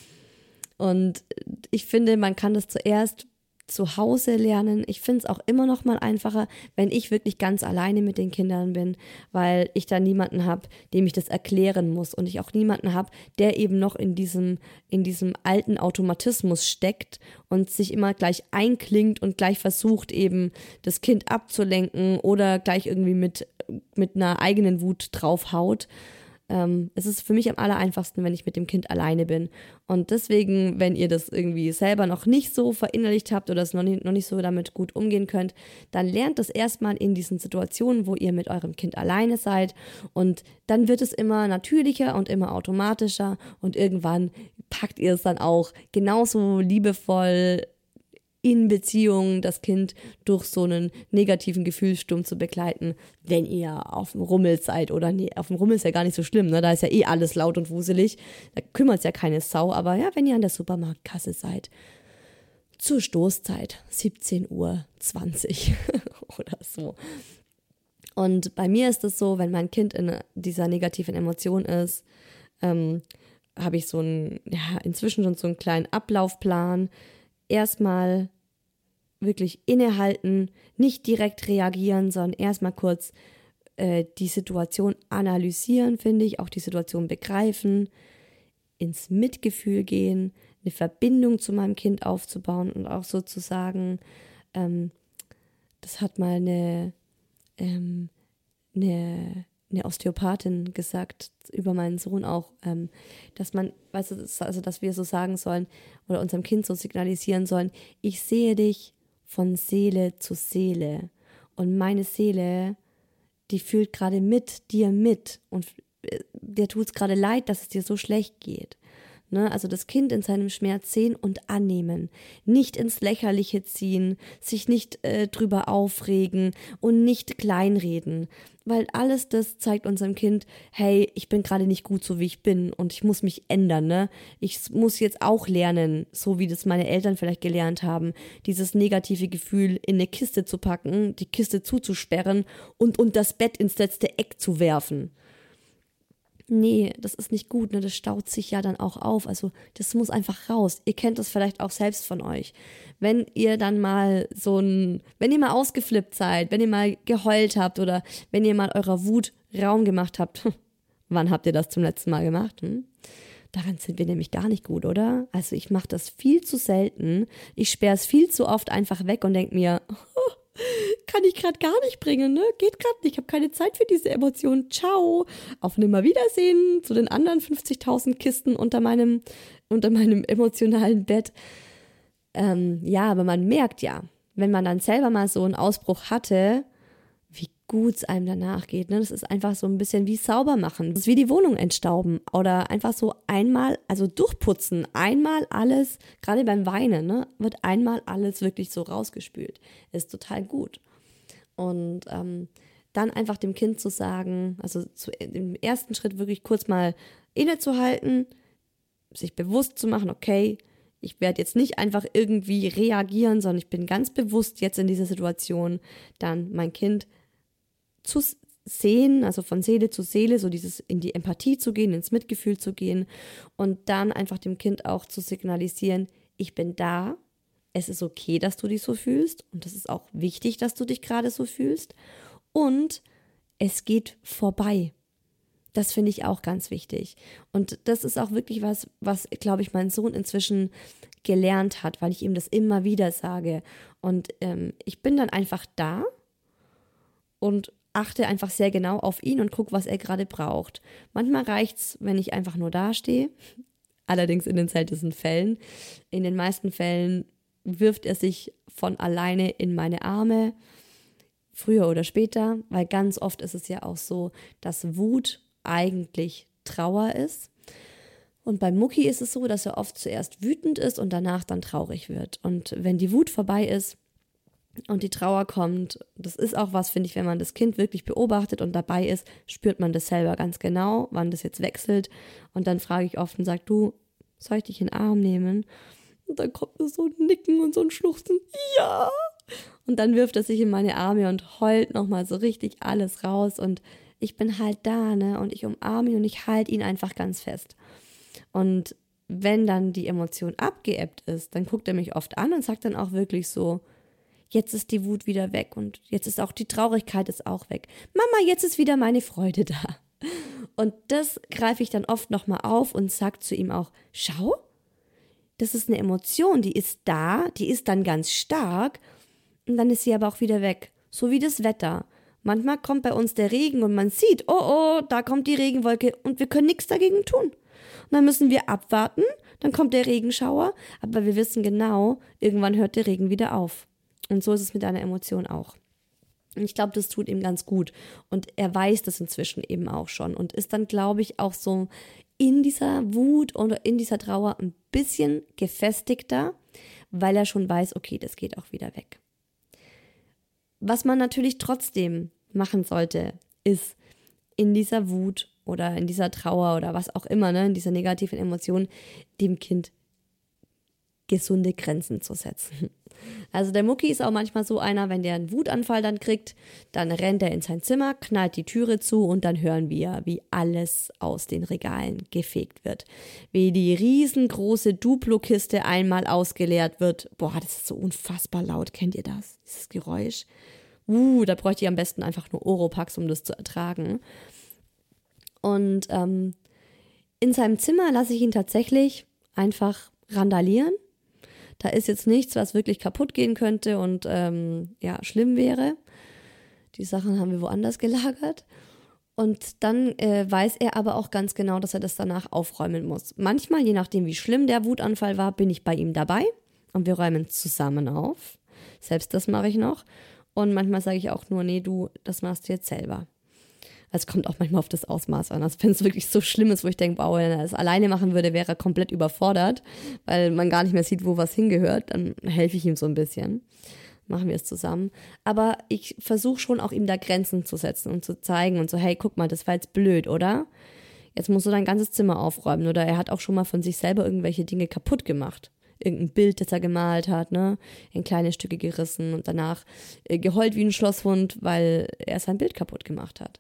Und ich finde, man kann das zuerst zu Hause lernen. Ich finde es auch immer noch mal einfacher, wenn ich wirklich ganz alleine mit den Kindern bin, weil ich da niemanden habe, dem ich das erklären muss und ich auch niemanden habe, der eben noch in diesem, in diesem alten Automatismus steckt und sich immer gleich einklingt und gleich versucht eben das Kind abzulenken oder gleich irgendwie mit, mit einer eigenen Wut draufhaut. Ähm, es ist für mich am allereinfachsten, wenn ich mit dem Kind alleine bin. Und deswegen, wenn ihr das irgendwie selber noch nicht so verinnerlicht habt oder es noch nicht, noch nicht so damit gut umgehen könnt, dann lernt das erstmal in diesen Situationen, wo ihr mit eurem Kind alleine seid. Und dann wird es immer natürlicher und immer automatischer. Und irgendwann packt ihr es dann auch genauso liebevoll in Beziehungen das Kind durch so einen negativen Gefühlssturm zu begleiten, wenn ihr auf dem Rummel seid oder nee, auf dem Rummel ist ja gar nicht so schlimm, ne? Da ist ja eh alles laut und wuselig, da kümmert es ja keine Sau, aber ja, wenn ihr an der Supermarktkasse seid, zur Stoßzeit, siebzehn Uhr zwanzig oder so. Und bei mir ist es so, wenn mein Kind in dieser negativen Emotion ist, ähm, habe ich so einen, ja, inzwischen schon so einen kleinen Ablaufplan. Erstmal wirklich innehalten, nicht direkt reagieren, sondern erstmal kurz äh, die Situation analysieren, finde ich, auch die Situation begreifen, ins Mitgefühl gehen, eine Verbindung zu meinem Kind aufzubauen und auch sozusagen, ähm, das hat mal eine, ähm, eine, eine Osteopathin gesagt über meinen Sohn auch, ähm, dass man, weißt du, also dass wir so sagen sollen oder unserem Kind so signalisieren sollen, ich sehe dich von Seele zu Seele und meine Seele, die fühlt gerade mit dir mit und dir tut es gerade leid, dass es dir so schlecht geht. Ne? Also das Kind in seinem Schmerz sehen und annehmen, nicht ins Lächerliche ziehen, sich nicht äh, drüber aufregen und nicht kleinreden, weil alles das zeigt unserem Kind, hey, ich bin gerade nicht gut so wie ich bin und ich muss mich ändern, ne? Ich muss jetzt auch lernen, so wie das meine Eltern vielleicht gelernt haben, dieses negative Gefühl in eine Kiste zu packen, die Kiste zuzusperren und, und das Bett ins letzte Eck zu werfen. Nee, das ist nicht gut, ne? Das staut sich ja dann auch auf, also das muss einfach raus. Ihr kennt das vielleicht auch selbst von euch. Wenn ihr dann mal so ein, wenn ihr mal ausgeflippt seid, wenn ihr mal geheult habt oder wenn ihr mal eurer Wut Raum gemacht habt, wann habt ihr das zum letzten Mal gemacht? Hm? Daran sind wir nämlich gar nicht gut, oder? Also ich mache das viel zu selten, ich sperre es viel zu oft einfach weg und denke mir, oh, kann ich gerade gar nicht bringen, ne? Geht gerade nicht, ich habe keine Zeit für diese Emotionen. Ciao, auf Nimmerwiedersehen zu den anderen fünfzigtausend Kisten unter meinem, unter meinem emotionalen Bett. Ähm, ja, aber man merkt ja, wenn man dann selber mal so einen Ausbruch hatte, wie gut es einem danach geht. Ne? Das ist einfach so ein bisschen wie sauber machen. Das ist wie die Wohnung entstauben oder einfach so einmal, also durchputzen, einmal alles, gerade beim Weinen, ne, wird einmal alles wirklich so rausgespült. Ist total gut. Und ähm, dann einfach dem Kind zu sagen, also zu, im ersten Schritt wirklich kurz mal innezuhalten, sich bewusst zu machen, okay, ich werde jetzt nicht einfach irgendwie reagieren, sondern ich bin ganz bewusst jetzt in dieser Situation, dann mein Kind zu sehen, also von Seele zu Seele, so dieses in die Empathie zu gehen, ins Mitgefühl zu gehen und dann einfach dem Kind auch zu signalisieren, ich bin da, es ist okay, dass du dich so fühlst und das ist auch wichtig, dass du dich gerade so fühlst und es geht vorbei. Das finde ich auch ganz wichtig. Und das ist auch wirklich was, was, glaube ich, mein Sohn inzwischen gelernt hat, weil ich ihm das immer wieder sage. Und ähm, ich bin dann einfach da und achte einfach sehr genau auf ihn und gucke, was er gerade braucht. Manchmal reicht's, wenn ich einfach nur dastehe, allerdings in den seltensten Fällen. In den meisten Fällen wirft er sich von alleine in meine Arme, früher oder später, weil ganz oft ist es ja auch so, dass Wut eigentlich Trauer ist. Und beim Mucki ist es so, dass er oft zuerst wütend ist und danach dann traurig wird. Und wenn die Wut vorbei ist und die Trauer kommt, das ist auch was, finde ich, wenn man das Kind wirklich beobachtet und dabei ist, spürt man das selber ganz genau, wann das jetzt wechselt. Und dann frage ich oft und sage, du, soll ich dich in den Arm nehmen? Und dann kommt so ein Nicken und so ein Schluchzen, ja! Und dann wirft er sich in meine Arme und heult nochmal so richtig alles raus und ich bin halt da, ne? Und ich umarme ihn und ich halte ihn einfach ganz fest. Und wenn dann die Emotion abgeebbt ist, dann guckt er mich oft an und sagt dann auch wirklich so, jetzt ist die Wut wieder weg und jetzt ist auch die Traurigkeit ist auch weg. Mama, jetzt ist wieder meine Freude da. Und das greife ich dann oft nochmal auf und sage zu ihm auch, schau, das ist eine Emotion, die ist da, die ist dann ganz stark und dann ist sie aber auch wieder weg. So wie das Wetter. Manchmal kommt bei uns der Regen und man sieht, oh, oh, da kommt die Regenwolke und wir können nichts dagegen tun. Und dann müssen wir abwarten, dann kommt der Regenschauer, aber wir wissen genau, irgendwann hört der Regen wieder auf. Und so ist es mit einer Emotion auch. Und ich glaube, das tut ihm ganz gut. Und er weiß das inzwischen eben auch schon und ist dann, glaube ich, auch so in dieser Wut oder in dieser Trauer ein bisschen gefestigter, weil er schon weiß, okay, das geht auch wieder weg. Was man natürlich trotzdem machen sollte, ist in dieser Wut oder in dieser Trauer oder was auch immer, ne, in dieser negativen Emotion, dem Kind gesunde Grenzen zu setzen. Also der Mucki ist auch manchmal so einer, wenn der einen Wutanfall dann kriegt, dann rennt er in sein Zimmer, knallt die Türe zu und dann hören wir, wie alles aus den Regalen gefegt wird. Wie die riesengroße Duplo-Kiste einmal ausgeleert wird. Boah, das ist so unfassbar laut. Kennt ihr das? Dieses Geräusch? Uh, da bräuchte ich am besten einfach nur Oropax, um das zu ertragen. Und ähm, in seinem Zimmer lasse ich ihn tatsächlich einfach randalieren. Da ist jetzt nichts, was wirklich kaputt gehen könnte und ähm, ja, schlimm wäre. Die Sachen haben wir woanders gelagert. Und dann äh, weiß er aber auch ganz genau, dass er das danach aufräumen muss. Manchmal, je nachdem wie schlimm der Wutanfall war, bin ich bei ihm dabei und wir räumen zusammen auf. Selbst das mache ich noch. Und manchmal sage ich auch nur, nee, du, das machst du jetzt selber. Es kommt auch manchmal auf das Ausmaß an. Also wenn es wirklich so schlimm ist, wo ich denke, wow, wenn er das alleine machen würde, wäre er komplett überfordert, weil man gar nicht mehr sieht, wo was hingehört, dann helfe ich ihm so ein bisschen. Machen wir es zusammen. Aber ich versuche schon auch ihm da Grenzen zu setzen und zu zeigen und so, hey, guck mal, das war jetzt blöd, oder? Jetzt musst du dein ganzes Zimmer aufräumen. Oder er hat auch schon mal von sich selber irgendwelche Dinge kaputt gemacht. Irgendein Bild, das er gemalt hat, ne, in kleine Stücke gerissen und danach äh, geheult wie ein Schlosshund, weil er sein Bild kaputt gemacht hat.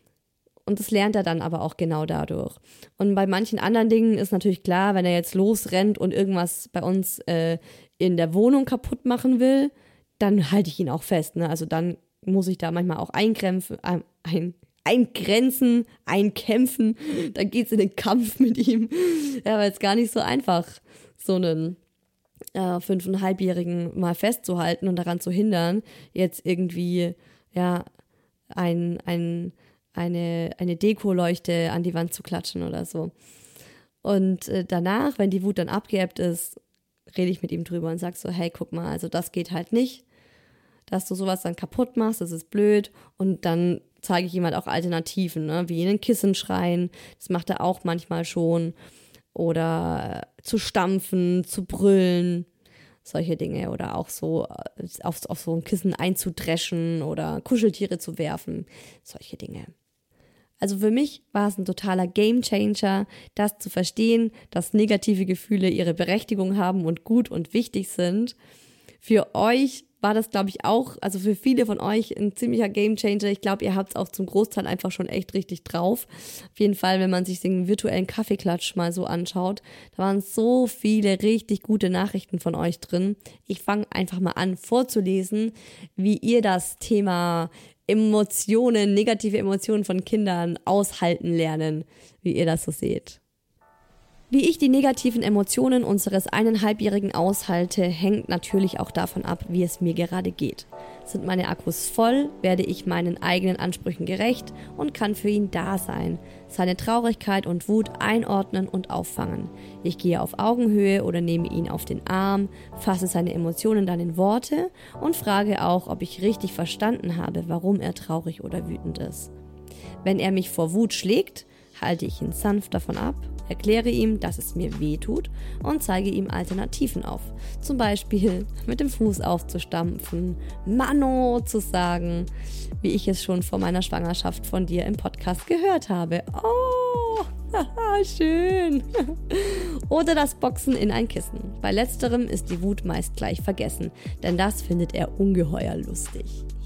Und das lernt er dann aber auch genau dadurch. Und bei manchen anderen Dingen ist natürlich klar, wenn er jetzt losrennt und irgendwas bei uns äh, in der Wohnung kaputt machen will, dann halte ich ihn auch fest. Ne? Also dann muss ich da manchmal auch eingrenzen, äh, ein, eingrenzen, einkämpfen. Dann geht es in den Kampf mit ihm. Ja, weil es gar nicht so einfach, so einen äh, fünfeinhalbjährigen mal festzuhalten und daran zu hindern, jetzt irgendwie ja ein ein eine, eine Dekoleuchte an die Wand zu klatschen oder so. Und äh, danach, wenn die Wut dann abgeebbt ist, rede ich mit ihm drüber und sage so, hey, guck mal, also das geht halt nicht, dass du sowas dann kaputt machst, das ist blöd. Und dann zeige ich ihm halt auch Alternativen, ne? Wie in den Kissen schreien, das macht er auch manchmal schon. Oder zu stampfen, zu brüllen, solche Dinge. Oder auch so auf, auf so ein Kissen einzudreschen oder Kuscheltiere zu werfen, solche Dinge. Also für mich war es ein totaler Gamechanger, das zu verstehen, dass negative Gefühle ihre Berechtigung haben und gut und wichtig sind. Für euch war das, glaube ich, auch, also für viele von euch ein ziemlicher Gamechanger. Ich glaube, ihr habt es auch zum Großteil einfach schon echt richtig drauf. Auf jeden Fall, wenn man sich den virtuellen Kaffeeklatsch mal so anschaut, da waren so viele richtig gute Nachrichten von euch drin. Ich fange einfach mal an vorzulesen, wie ihr das Thema Emotionen, negative Emotionen von Kindern aushalten lernen, wie ihr das so seht. Wie ich die negativen Emotionen unseres eineinhalbjährigen aushalte, hängt natürlich auch davon ab, wie es mir gerade geht. Sind meine Akkus voll, werde ich meinen eigenen Ansprüchen gerecht und kann für ihn da sein, seine Traurigkeit und Wut einordnen und auffangen. Ich gehe auf Augenhöhe oder nehme ihn auf den Arm, fasse seine Emotionen dann in Worte und frage auch, ob ich richtig verstanden habe, warum er traurig oder wütend ist. Wenn er mich vor Wut schlägt, halte ich ihn sanft davon ab, erkläre ihm, dass es mir weh tut und zeige ihm Alternativen auf. Zum Beispiel mit dem Fuß aufzustampfen, Mano zu sagen, wie ich es schon vor meiner Schwangerschaft von dir im Podcast gehört habe. Oh, haha, schön. Oder das Boxen in ein Kissen. Bei letzterem ist die Wut meist gleich vergessen, denn das findet er ungeheuer lustig.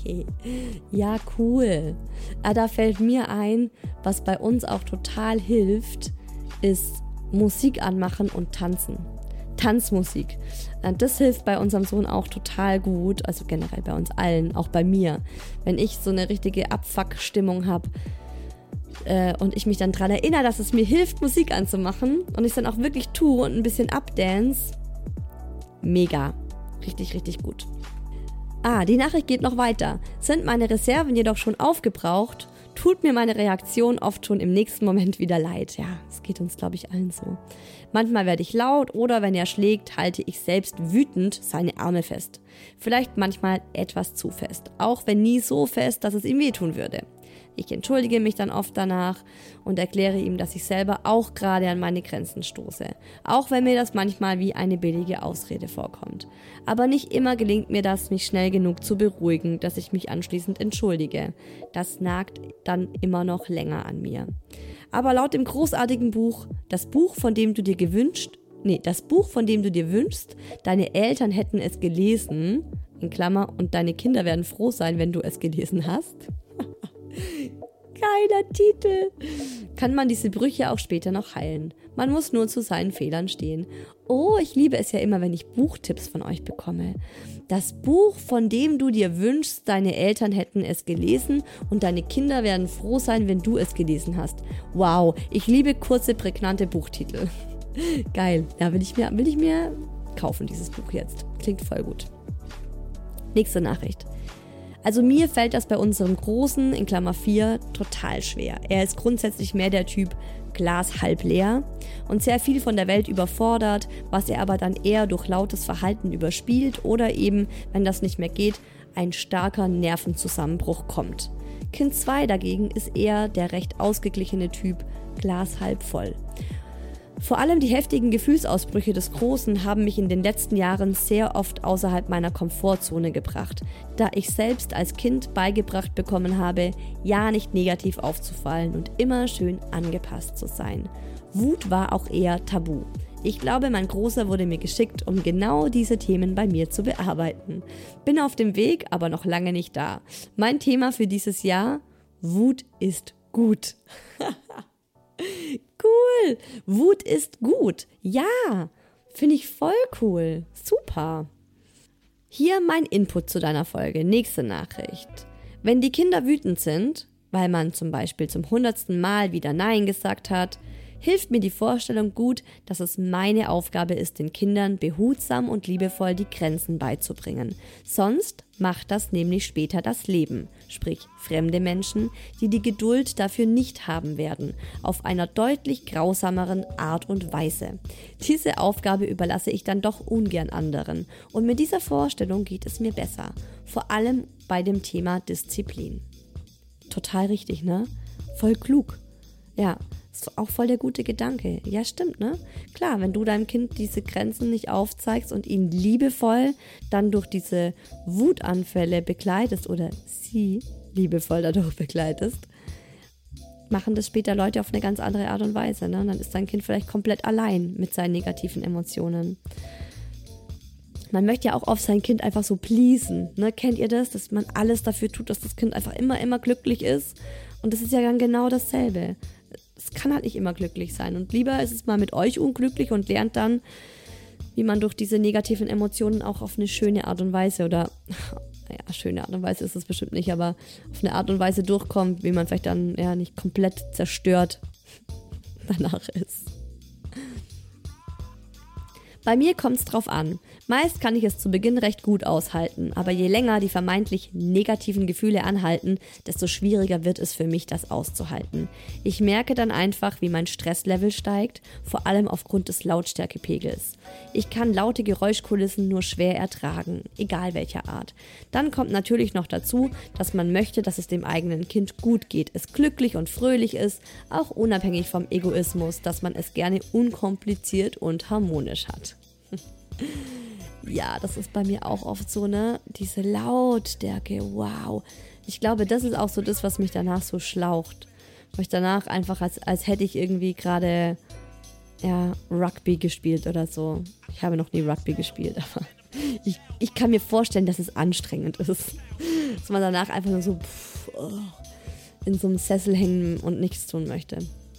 Ja, cool. Aber da fällt mir ein, was bei uns auch total hilft, ist Musik anmachen und tanzen. Tanzmusik. Das hilft bei unserem Sohn auch total gut, also generell bei uns allen, auch bei mir. Wenn ich so eine richtige Abfuck-Stimmung habe äh, und ich mich dann daran erinnere, dass es mir hilft, Musik anzumachen und ich es dann auch wirklich tue und ein bisschen abdance, mega. Richtig, richtig gut. Ah, die Nachricht geht noch weiter. Sind meine Reserven jedoch schon aufgebraucht, tut mir meine Reaktion oft schon im nächsten Moment wieder leid. Ja, es geht uns, glaube ich, allen so. Manchmal werde ich laut oder wenn er schlägt, halte ich selbst wütend seine Arme fest. Vielleicht manchmal etwas zu fest, auch wenn nie so fest, dass es ihm wehtun würde. Ich entschuldige mich dann oft danach und erkläre ihm, dass ich selber auch gerade an meine Grenzen stoße. Auch wenn mir das manchmal wie eine billige Ausrede vorkommt. Aber nicht immer gelingt mir das, mich schnell genug zu beruhigen, dass ich mich anschließend entschuldige. Das nagt dann immer noch länger an mir. Aber laut dem großartigen Buch, das Buch, von dem du dir gewünscht, nee, das Buch, von dem du dir wünschst, deine Eltern hätten es gelesen, in Klammer, und deine Kinder werden froh sein, wenn du es gelesen hast. Geiler Titel. Kann man diese Brüche auch später noch heilen. Man muss nur zu seinen Fehlern stehen. Oh, ich liebe es ja immer, wenn ich Buchtipps von euch bekomme. Das Buch, von dem du dir wünschst, deine Eltern hätten es gelesen und deine Kinder werden froh sein, wenn du es gelesen hast. Wow, ich liebe kurze, prägnante Buchtitel. Geil. Ja, will ich mir, will ich mir kaufen, dieses Buch jetzt. Klingt voll gut. Nächste Nachricht. Also mir fällt das bei unserem Großen, in Klammer vier, total schwer. Er ist grundsätzlich mehr der Typ Glas halb leer und sehr viel von der Welt überfordert, was er aber dann eher durch lautes Verhalten überspielt oder eben, wenn das nicht mehr geht, ein starker Nervenzusammenbruch kommt. Kind zwei dagegen ist eher der recht ausgeglichene Typ Glas halb voll. Vor allem die heftigen Gefühlsausbrüche des Großen haben mich in den letzten Jahren sehr oft außerhalb meiner Komfortzone gebracht, da ich selbst als Kind beigebracht bekommen habe, ja nicht negativ aufzufallen und immer schön angepasst zu sein. Wut war auch eher tabu. Ich glaube, mein Großer wurde mir geschickt, um genau diese Themen bei mir zu bearbeiten. Bin auf dem Weg, aber noch lange nicht da. Mein Thema für dieses Jahr: Wut ist gut. Cool, Wut ist gut. Ja, finde ich voll cool. Super. Hier mein Input zu deiner Folge. Nächste Nachricht. Wenn die Kinder wütend sind, weil man zum Beispiel zum hundertsten Mal wieder Nein gesagt hat, hilft mir die Vorstellung gut, dass es meine Aufgabe ist, den Kindern behutsam und liebevoll die Grenzen beizubringen. Sonst macht das nämlich später das Leben, sprich fremde Menschen, die die Geduld dafür nicht haben werden, auf einer deutlich grausameren Art und Weise. Diese Aufgabe überlasse ich dann doch ungern anderen und mit dieser Vorstellung geht es mir besser, vor allem bei dem Thema Disziplin. Total richtig, ne? Voll klug. Ja, ist auch voll der gute Gedanke. Ja, stimmt, ne? Klar, wenn du deinem Kind diese Grenzen nicht aufzeigst und ihn liebevoll dann durch diese Wutanfälle begleitest oder sie liebevoll dadurch begleitest, machen das später Leute auf eine ganz andere Art und Weise, ne? Dann ist dein Kind vielleicht komplett allein mit seinen negativen Emotionen. Man möchte ja auch oft sein Kind einfach so pleasen, ne? Kennt ihr das? Dass man alles dafür tut, dass das Kind einfach immer, immer glücklich ist. Und das ist ja dann genau dasselbe. Es kann halt nicht immer glücklich sein. Und lieber ist es mal mit euch unglücklich und lernt dann, wie man durch diese negativen Emotionen auch auf eine schöne Art und Weise oder, naja, schöne Art und Weise ist es bestimmt nicht, aber auf eine Art und Weise durchkommt, wie man vielleicht dann ja nicht komplett zerstört danach ist. Bei mir kommt es drauf an. Meist kann ich es zu Beginn recht gut aushalten, aber je länger die vermeintlich negativen Gefühle anhalten, desto schwieriger wird es für mich, das auszuhalten. Ich merke dann einfach, wie mein Stresslevel steigt, vor allem aufgrund des Lautstärkepegels. Ich kann laute Geräuschkulissen nur schwer ertragen, egal welcher Art. Dann kommt natürlich noch dazu, dass man möchte, dass es dem eigenen Kind gut geht, es glücklich und fröhlich ist, auch unabhängig vom Egoismus, dass man es gerne unkompliziert und harmonisch hat. Ja, das ist bei mir auch oft so, ne? Diese Lautstärke, wow. Ich glaube, das ist auch so das, was mich danach so schlaucht. Wo ich danach einfach, als, als hätte ich irgendwie gerade ja, Rugby gespielt oder so. Ich habe noch nie Rugby gespielt, aber ich, ich kann mir vorstellen, dass es anstrengend ist. Dass man danach einfach nur so pff, oh, in so einem Sessel hängen und nichts tun möchte.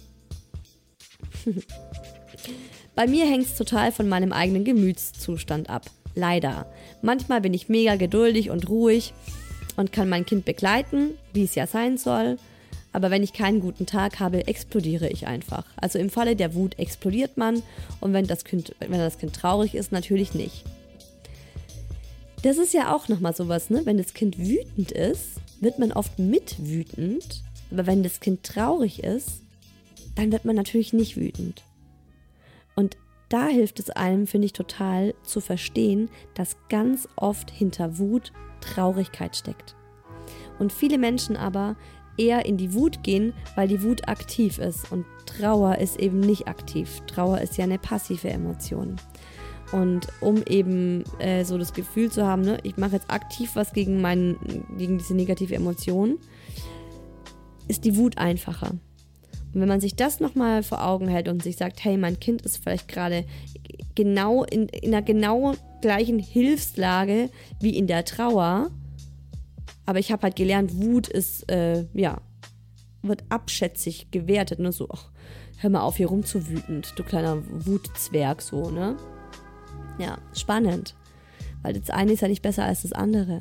Bei mir hängt es total von meinem eigenen Gemütszustand ab. Leider. Manchmal bin ich mega geduldig und ruhig und kann mein Kind begleiten, wie es ja sein soll. Aber wenn ich keinen guten Tag habe, explodiere ich einfach. Also im Falle der Wut explodiert man und wenn das Kind, wenn das Kind traurig ist, natürlich nicht. Das ist ja auch nochmal sowas, ne? Wenn das Kind wütend ist, wird man oft mitwütend. Aber wenn das Kind traurig ist, dann wird man natürlich nicht wütend. Und da hilft es einem, finde ich, total zu verstehen, dass ganz oft hinter Wut Traurigkeit steckt. Und viele Menschen aber eher in die Wut gehen, weil die Wut aktiv ist. Und Trauer ist eben nicht aktiv. Trauer ist ja eine passive Emotion. Und um eben äh, so das Gefühl zu haben, ne, ich mache jetzt aktiv was gegen, meinen, gegen diese negative Emotion, ist die Wut einfacher. Und wenn man sich das nochmal vor Augen hält und sich sagt, hey, mein Kind ist vielleicht gerade genau in, in einer genau gleichen Hilfslage wie in der Trauer, aber ich habe halt gelernt, Wut ist, äh, ja, wird abschätzig gewertet, ne, so, ach, hör mal auf, hier rumzuwütend, du kleiner Wutzwerg, so, ne. Ja, spannend, weil das eine ist ja nicht besser als das andere.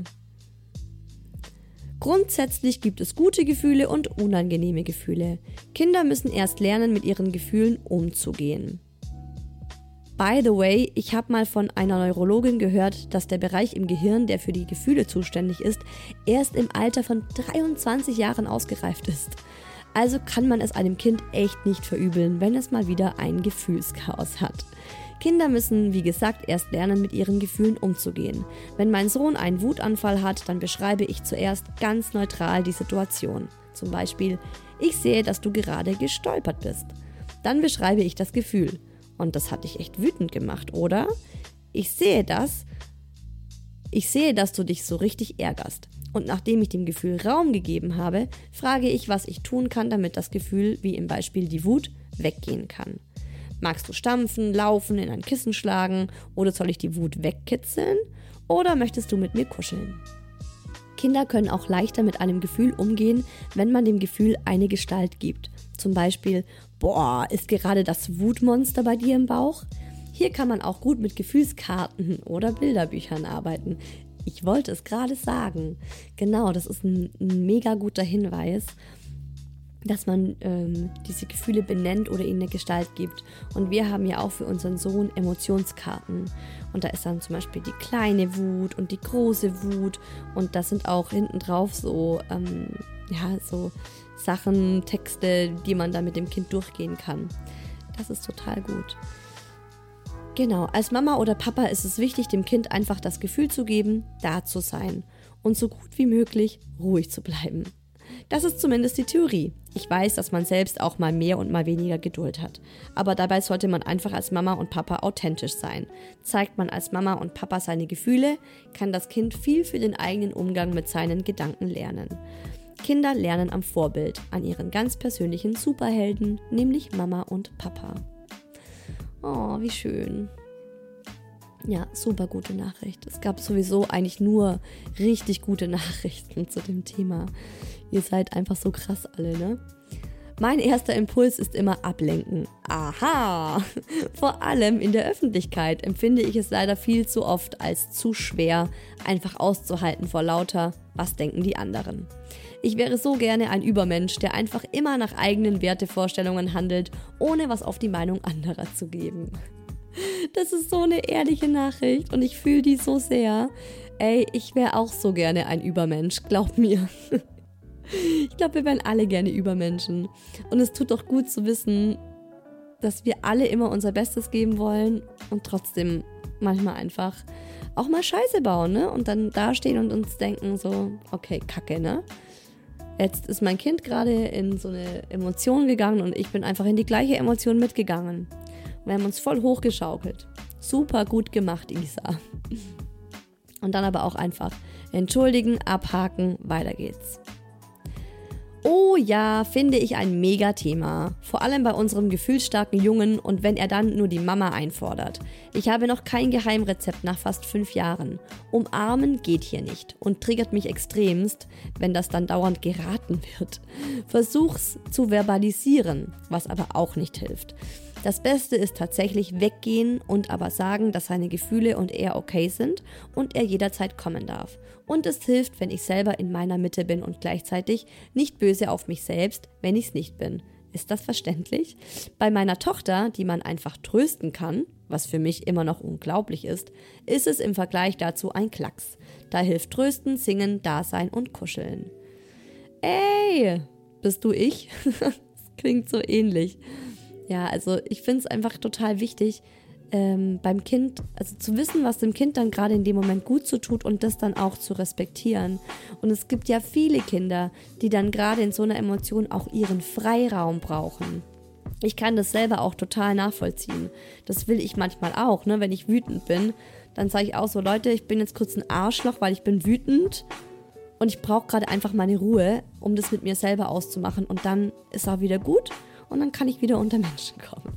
Grundsätzlich gibt es gute Gefühle und unangenehme Gefühle. Kinder müssen erst lernen, mit ihren Gefühlen umzugehen. By the way, ich habe mal von einer Neurologin gehört, dass der Bereich im Gehirn, der für die Gefühle zuständig ist, erst im Alter von dreiundzwanzig Jahren ausgereift ist. Also kann man es einem Kind echt nicht verübeln, wenn es mal wieder ein Gefühlschaos hat. Kinder müssen, wie gesagt, erst lernen, mit ihren Gefühlen umzugehen. Wenn mein Sohn einen Wutanfall hat, dann beschreibe ich zuerst ganz neutral die Situation. Zum Beispiel, ich sehe, dass du gerade gestolpert bist. Dann beschreibe ich das Gefühl. Und das hat dich echt wütend gemacht, oder? Ich sehe das. Ich sehe, dass du dich so richtig ärgerst. Und nachdem ich dem Gefühl Raum gegeben habe, frage ich, was ich tun kann, damit das Gefühl, wie im Beispiel die Wut, weggehen kann. Magst du stampfen, laufen, in ein Kissen schlagen oder soll ich die Wut wegkitzeln? Oder möchtest du mit mir kuscheln? Kinder können auch leichter mit einem Gefühl umgehen, wenn man dem Gefühl eine Gestalt gibt. Zum Beispiel, boah, ist gerade das Wutmonster bei dir im Bauch? Hier kann man auch gut mit Gefühlskarten oder Bilderbüchern arbeiten. Ich wollte es gerade sagen. Genau, das ist ein, ein mega guter Hinweis, dass man ähm, diese Gefühle benennt oder ihnen eine Gestalt gibt. Und wir haben ja auch für unseren Sohn Emotionskarten. Und da ist dann zum Beispiel die kleine Wut und die große Wut. Und da sind auch hinten drauf so, ähm, ja, so Sachen, Texte, die man da mit dem Kind durchgehen kann. Das ist total gut. Genau, als Mama oder Papa ist es wichtig, dem Kind einfach das Gefühl zu geben, da zu sein. Und so gut wie möglich ruhig zu bleiben. Das ist zumindest die Theorie. Ich weiß, dass man selbst auch mal mehr und mal weniger Geduld hat. Aber dabei sollte man einfach als Mama und Papa authentisch sein. Zeigt man als Mama und Papa seine Gefühle, kann das Kind viel für den eigenen Umgang mit seinen Gedanken lernen. Kinder lernen am Vorbild, an ihren ganz persönlichen Superhelden, nämlich Mama und Papa. Oh, wie schön. Ja, super gute Nachricht. Es gab sowieso eigentlich nur richtig gute Nachrichten zu dem Thema. Ihr seid einfach so krass alle, ne? Mein erster Impuls ist immer ablenken. Aha! Vor allem in der Öffentlichkeit empfinde ich es leider viel zu oft als zu schwer, einfach auszuhalten vor lauter, was denken die anderen. Ich wäre so gerne ein Übermensch, der einfach immer nach eigenen Wertevorstellungen handelt, ohne was auf die Meinung anderer zu geben. Das ist so eine ehrliche Nachricht und ich fühle die so sehr. Ey, ich wäre auch so gerne ein Übermensch, glaub mir. Ich glaube, wir wären alle gerne Übermenschen. Und es tut doch gut zu wissen, dass wir alle immer unser Bestes geben wollen und trotzdem manchmal einfach auch mal Scheiße bauen, ne? Und dann dastehen und uns denken so, okay, Kacke, ne? Jetzt ist mein Kind gerade in so eine Emotion gegangen und ich bin einfach in die gleiche Emotion mitgegangen. Wir haben uns voll hochgeschaukelt. Super gut gemacht, Isa. Und dann aber auch einfach entschuldigen, abhaken, weiter geht's. Oh ja, finde ich ein Mega-Thema. Vor allem bei unserem gefühlsstarken Jungen und wenn er dann nur die Mama einfordert. Ich habe noch kein Geheimrezept nach fast fünf Jahren. Umarmen geht hier nicht und triggert mich extremst, wenn das dann dauernd geraten wird. Versuch's zu verbalisieren, was aber auch nicht hilft. Das Beste ist tatsächlich weggehen und aber sagen, dass seine Gefühle und er okay sind und er jederzeit kommen darf. Und es hilft, wenn ich selber in meiner Mitte bin und gleichzeitig nicht böse auf mich selbst, wenn ich es nicht bin. Ist das verständlich? Bei meiner Tochter, die man einfach trösten kann, was für mich immer noch unglaublich ist, ist es im Vergleich dazu ein Klacks. Da hilft Trösten, Singen, Dasein und Kuscheln. Ey, bist du ich? Das klingt so ähnlich. Ja, also ich finde es einfach total wichtig, ähm, beim Kind, also zu wissen, was dem Kind dann gerade in dem Moment gut so tut und das dann auch zu respektieren. Und es gibt ja viele Kinder, die dann gerade in so einer Emotion auch ihren Freiraum brauchen. Ich kann das selber auch total nachvollziehen. Das will ich manchmal auch, ne? Wenn ich wütend bin, dann sage ich auch so, Leute, ich bin jetzt kurz ein Arschloch, weil ich bin wütend und ich brauche gerade einfach meine Ruhe, um das mit mir selber auszumachen. Und dann ist auch wieder gut und dann kann ich wieder unter Menschen kommen.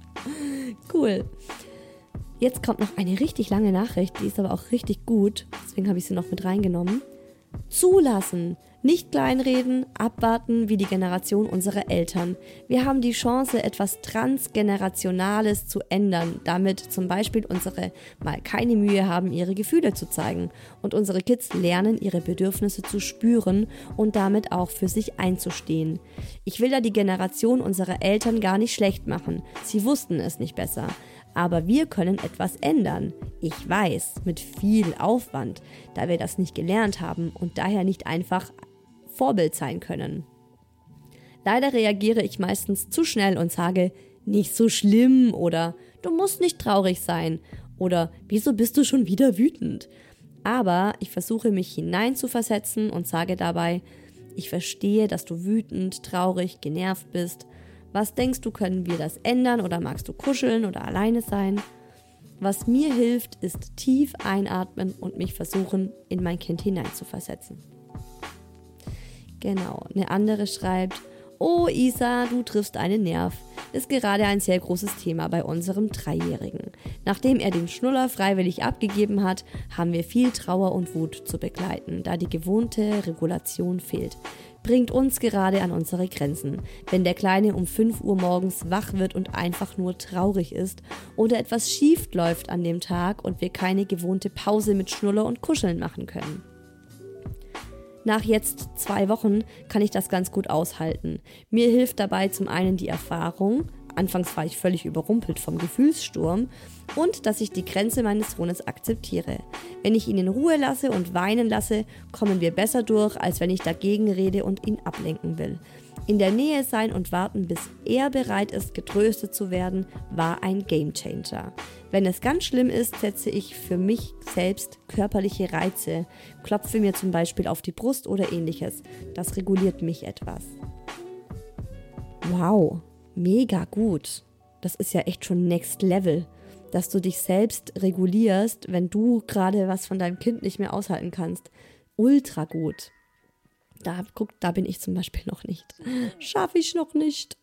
Cool. Jetzt kommt noch eine richtig lange Nachricht, die ist aber auch richtig gut, deswegen habe ich sie noch mit reingenommen. Zulassen, nicht kleinreden, abwarten wie die Generation unserer Eltern. Wir haben die Chance, etwas Transgenerationales zu ändern, damit zum Beispiel unsere mal keine Mühe haben, ihre Gefühle zu zeigen und unsere Kids lernen, ihre Bedürfnisse zu spüren und damit auch für sich einzustehen. Ich will da die Generation unserer Eltern gar nicht schlecht machen, sie wussten es nicht besser. Aber wir können etwas ändern. Ich weiß, mit viel Aufwand, da wir das nicht gelernt haben und daher nicht einfach Vorbild sein können. Leider reagiere ich meistens zu schnell und sage, nicht so schlimm oder du musst nicht traurig sein oder wieso bist du schon wieder wütend? Aber ich versuche mich hineinzuversetzen und sage dabei, ich verstehe, dass du wütend, traurig, genervt bist. Was denkst du, können wir das ändern oder magst du kuscheln oder alleine sein? Was mir hilft, ist tief einatmen und mich versuchen, in mein Kind hineinzuversetzen. Genau, eine andere schreibt, oh Isa, du triffst einen Nerv. Ist gerade ein sehr großes Thema bei unserem Dreijährigen. Nachdem er den Schnuller freiwillig abgegeben hat, haben wir viel Trauer und Wut zu begleiten, da die gewohnte Regulation fehlt. Bringt uns gerade an unsere Grenzen. Wenn der Kleine um fünf Uhr morgens wach wird und einfach nur traurig ist oder etwas schief läuft an dem Tag und wir keine gewohnte Pause mit Schnuller und Kuscheln machen können. Nach jetzt zwei Wochen kann ich das ganz gut aushalten. Mir hilft dabei zum einen die Erfahrung, anfangs war ich völlig überrumpelt vom Gefühlssturm, und dass ich die Grenze meines Sohnes akzeptiere. Wenn ich ihn in Ruhe lasse und weinen lasse, kommen wir besser durch, als wenn ich dagegen rede und ihn ablenken will. In der Nähe sein und warten, bis er bereit ist, getröstet zu werden, war ein Gamechanger. Wenn es ganz schlimm ist, setze ich für mich selbst körperliche Reize, klopfe mir zum Beispiel auf die Brust oder ähnliches. Das reguliert mich etwas. Wow, mega gut. Das ist ja echt schon Next Level, dass du dich selbst regulierst, wenn du gerade was von deinem Kind nicht mehr aushalten kannst. Ultra gut. Da, guck, da bin ich zum Beispiel noch nicht. Schaffe ich noch nicht.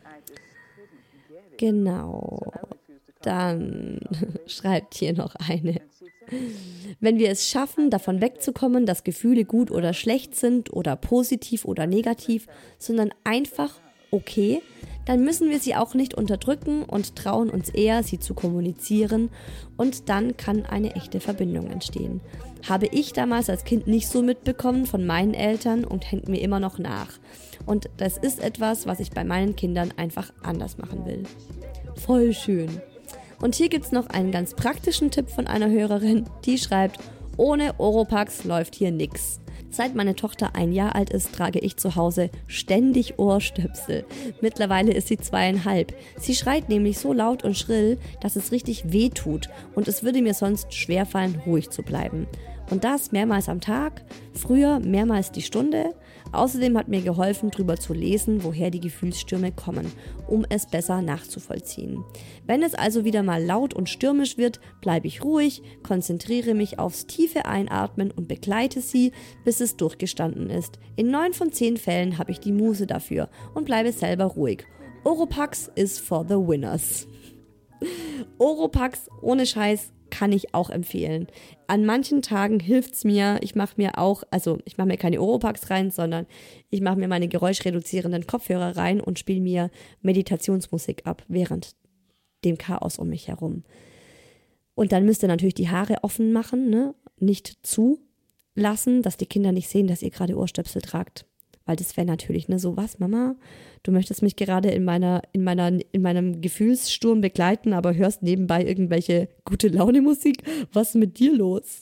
Genau. Dann schreibt hier noch eine. Wenn wir es schaffen, davon wegzukommen, dass Gefühle gut oder schlecht sind oder positiv oder negativ, sondern einfach okay, dann müssen wir sie auch nicht unterdrücken und trauen uns eher, sie zu kommunizieren, und dann kann eine echte Verbindung entstehen. Habe ich damals als Kind nicht so mitbekommen von meinen Eltern und hängt mir immer noch nach. Und das ist etwas, was ich bei meinen Kindern einfach anders machen will. Voll schön. Und hier gibt's noch einen ganz praktischen Tipp von einer Hörerin, die schreibt, ohne Oropax läuft hier nix. Seit meine Tochter ein Jahr alt ist, trage ich zu Hause ständig Ohrstöpsel. Mittlerweile ist sie zweieinhalb. Sie schreit nämlich so laut und schrill, dass es richtig weh tut und es würde mir sonst schwerfallen, ruhig zu bleiben. Und das mehrmals am Tag, früher mehrmals die Stunde. Außerdem hat mir geholfen, drüber zu lesen, woher die Gefühlsstürme kommen, um es besser nachzuvollziehen. Wenn es also wieder mal laut und stürmisch wird, bleibe ich ruhig, konzentriere mich aufs tiefe Einatmen und begleite sie, bis es durchgestanden ist. In neun von zehn Fällen habe ich die Muße dafür und bleibe selber ruhig. Oropax is for the winners. Oropax ohne Scheiß kann ich auch empfehlen. An manchen Tagen hilft's mir, ich mache mir auch, also ich mache mir keine Oropax rein, sondern ich mache mir meine geräuschreduzierenden Kopfhörer rein und spiele mir Meditationsmusik ab, während dem Chaos um mich herum. Und dann müsst ihr natürlich die Haare offen machen, ne? Nicht zulassen, dass die Kinder nicht sehen, dass ihr gerade Ohrstöpsel tragt. Weil das wäre natürlich, ne, so was, Mama, du möchtest mich gerade in meiner, in meiner, in meinem Gefühlssturm begleiten, aber hörst nebenbei irgendwelche gute Laune Musik. Was ist mit dir los?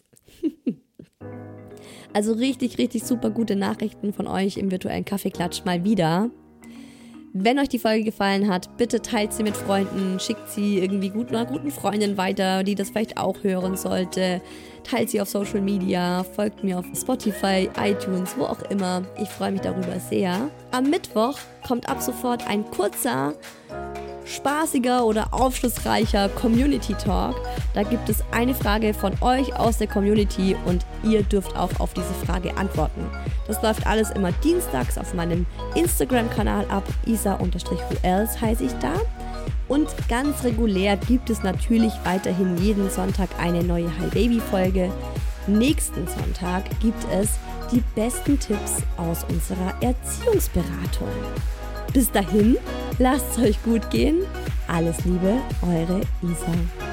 Also richtig, richtig super gute Nachrichten von euch im virtuellen Kaffeeklatsch mal wieder. Wenn euch die Folge gefallen hat, bitte teilt sie mit Freunden, schickt sie irgendwie gut einer guten Freundin weiter, die das vielleicht auch hören sollte. Teilt sie auf Social Media, folgt mir auf Spotify, iTunes, wo auch immer. Ich freue mich darüber sehr. Am Mittwoch kommt ab sofort ein kurzer, spaßiger oder aufschlussreicher Community Talk. Da gibt es eine Frage von euch aus der Community und ihr dürft auch auf diese Frage antworten. Das läuft alles immer dienstags auf meinem Instagram-Kanal ab, isa-who-else heiße ich da. Und ganz regulär gibt es natürlich weiterhin jeden Sonntag eine neue Hi Baby Folge. Nächsten Sonntag gibt es die besten Tipps aus unserer Erziehungsberatung. Bis dahin, lasst es euch gut gehen. Alles Liebe, eure Isa.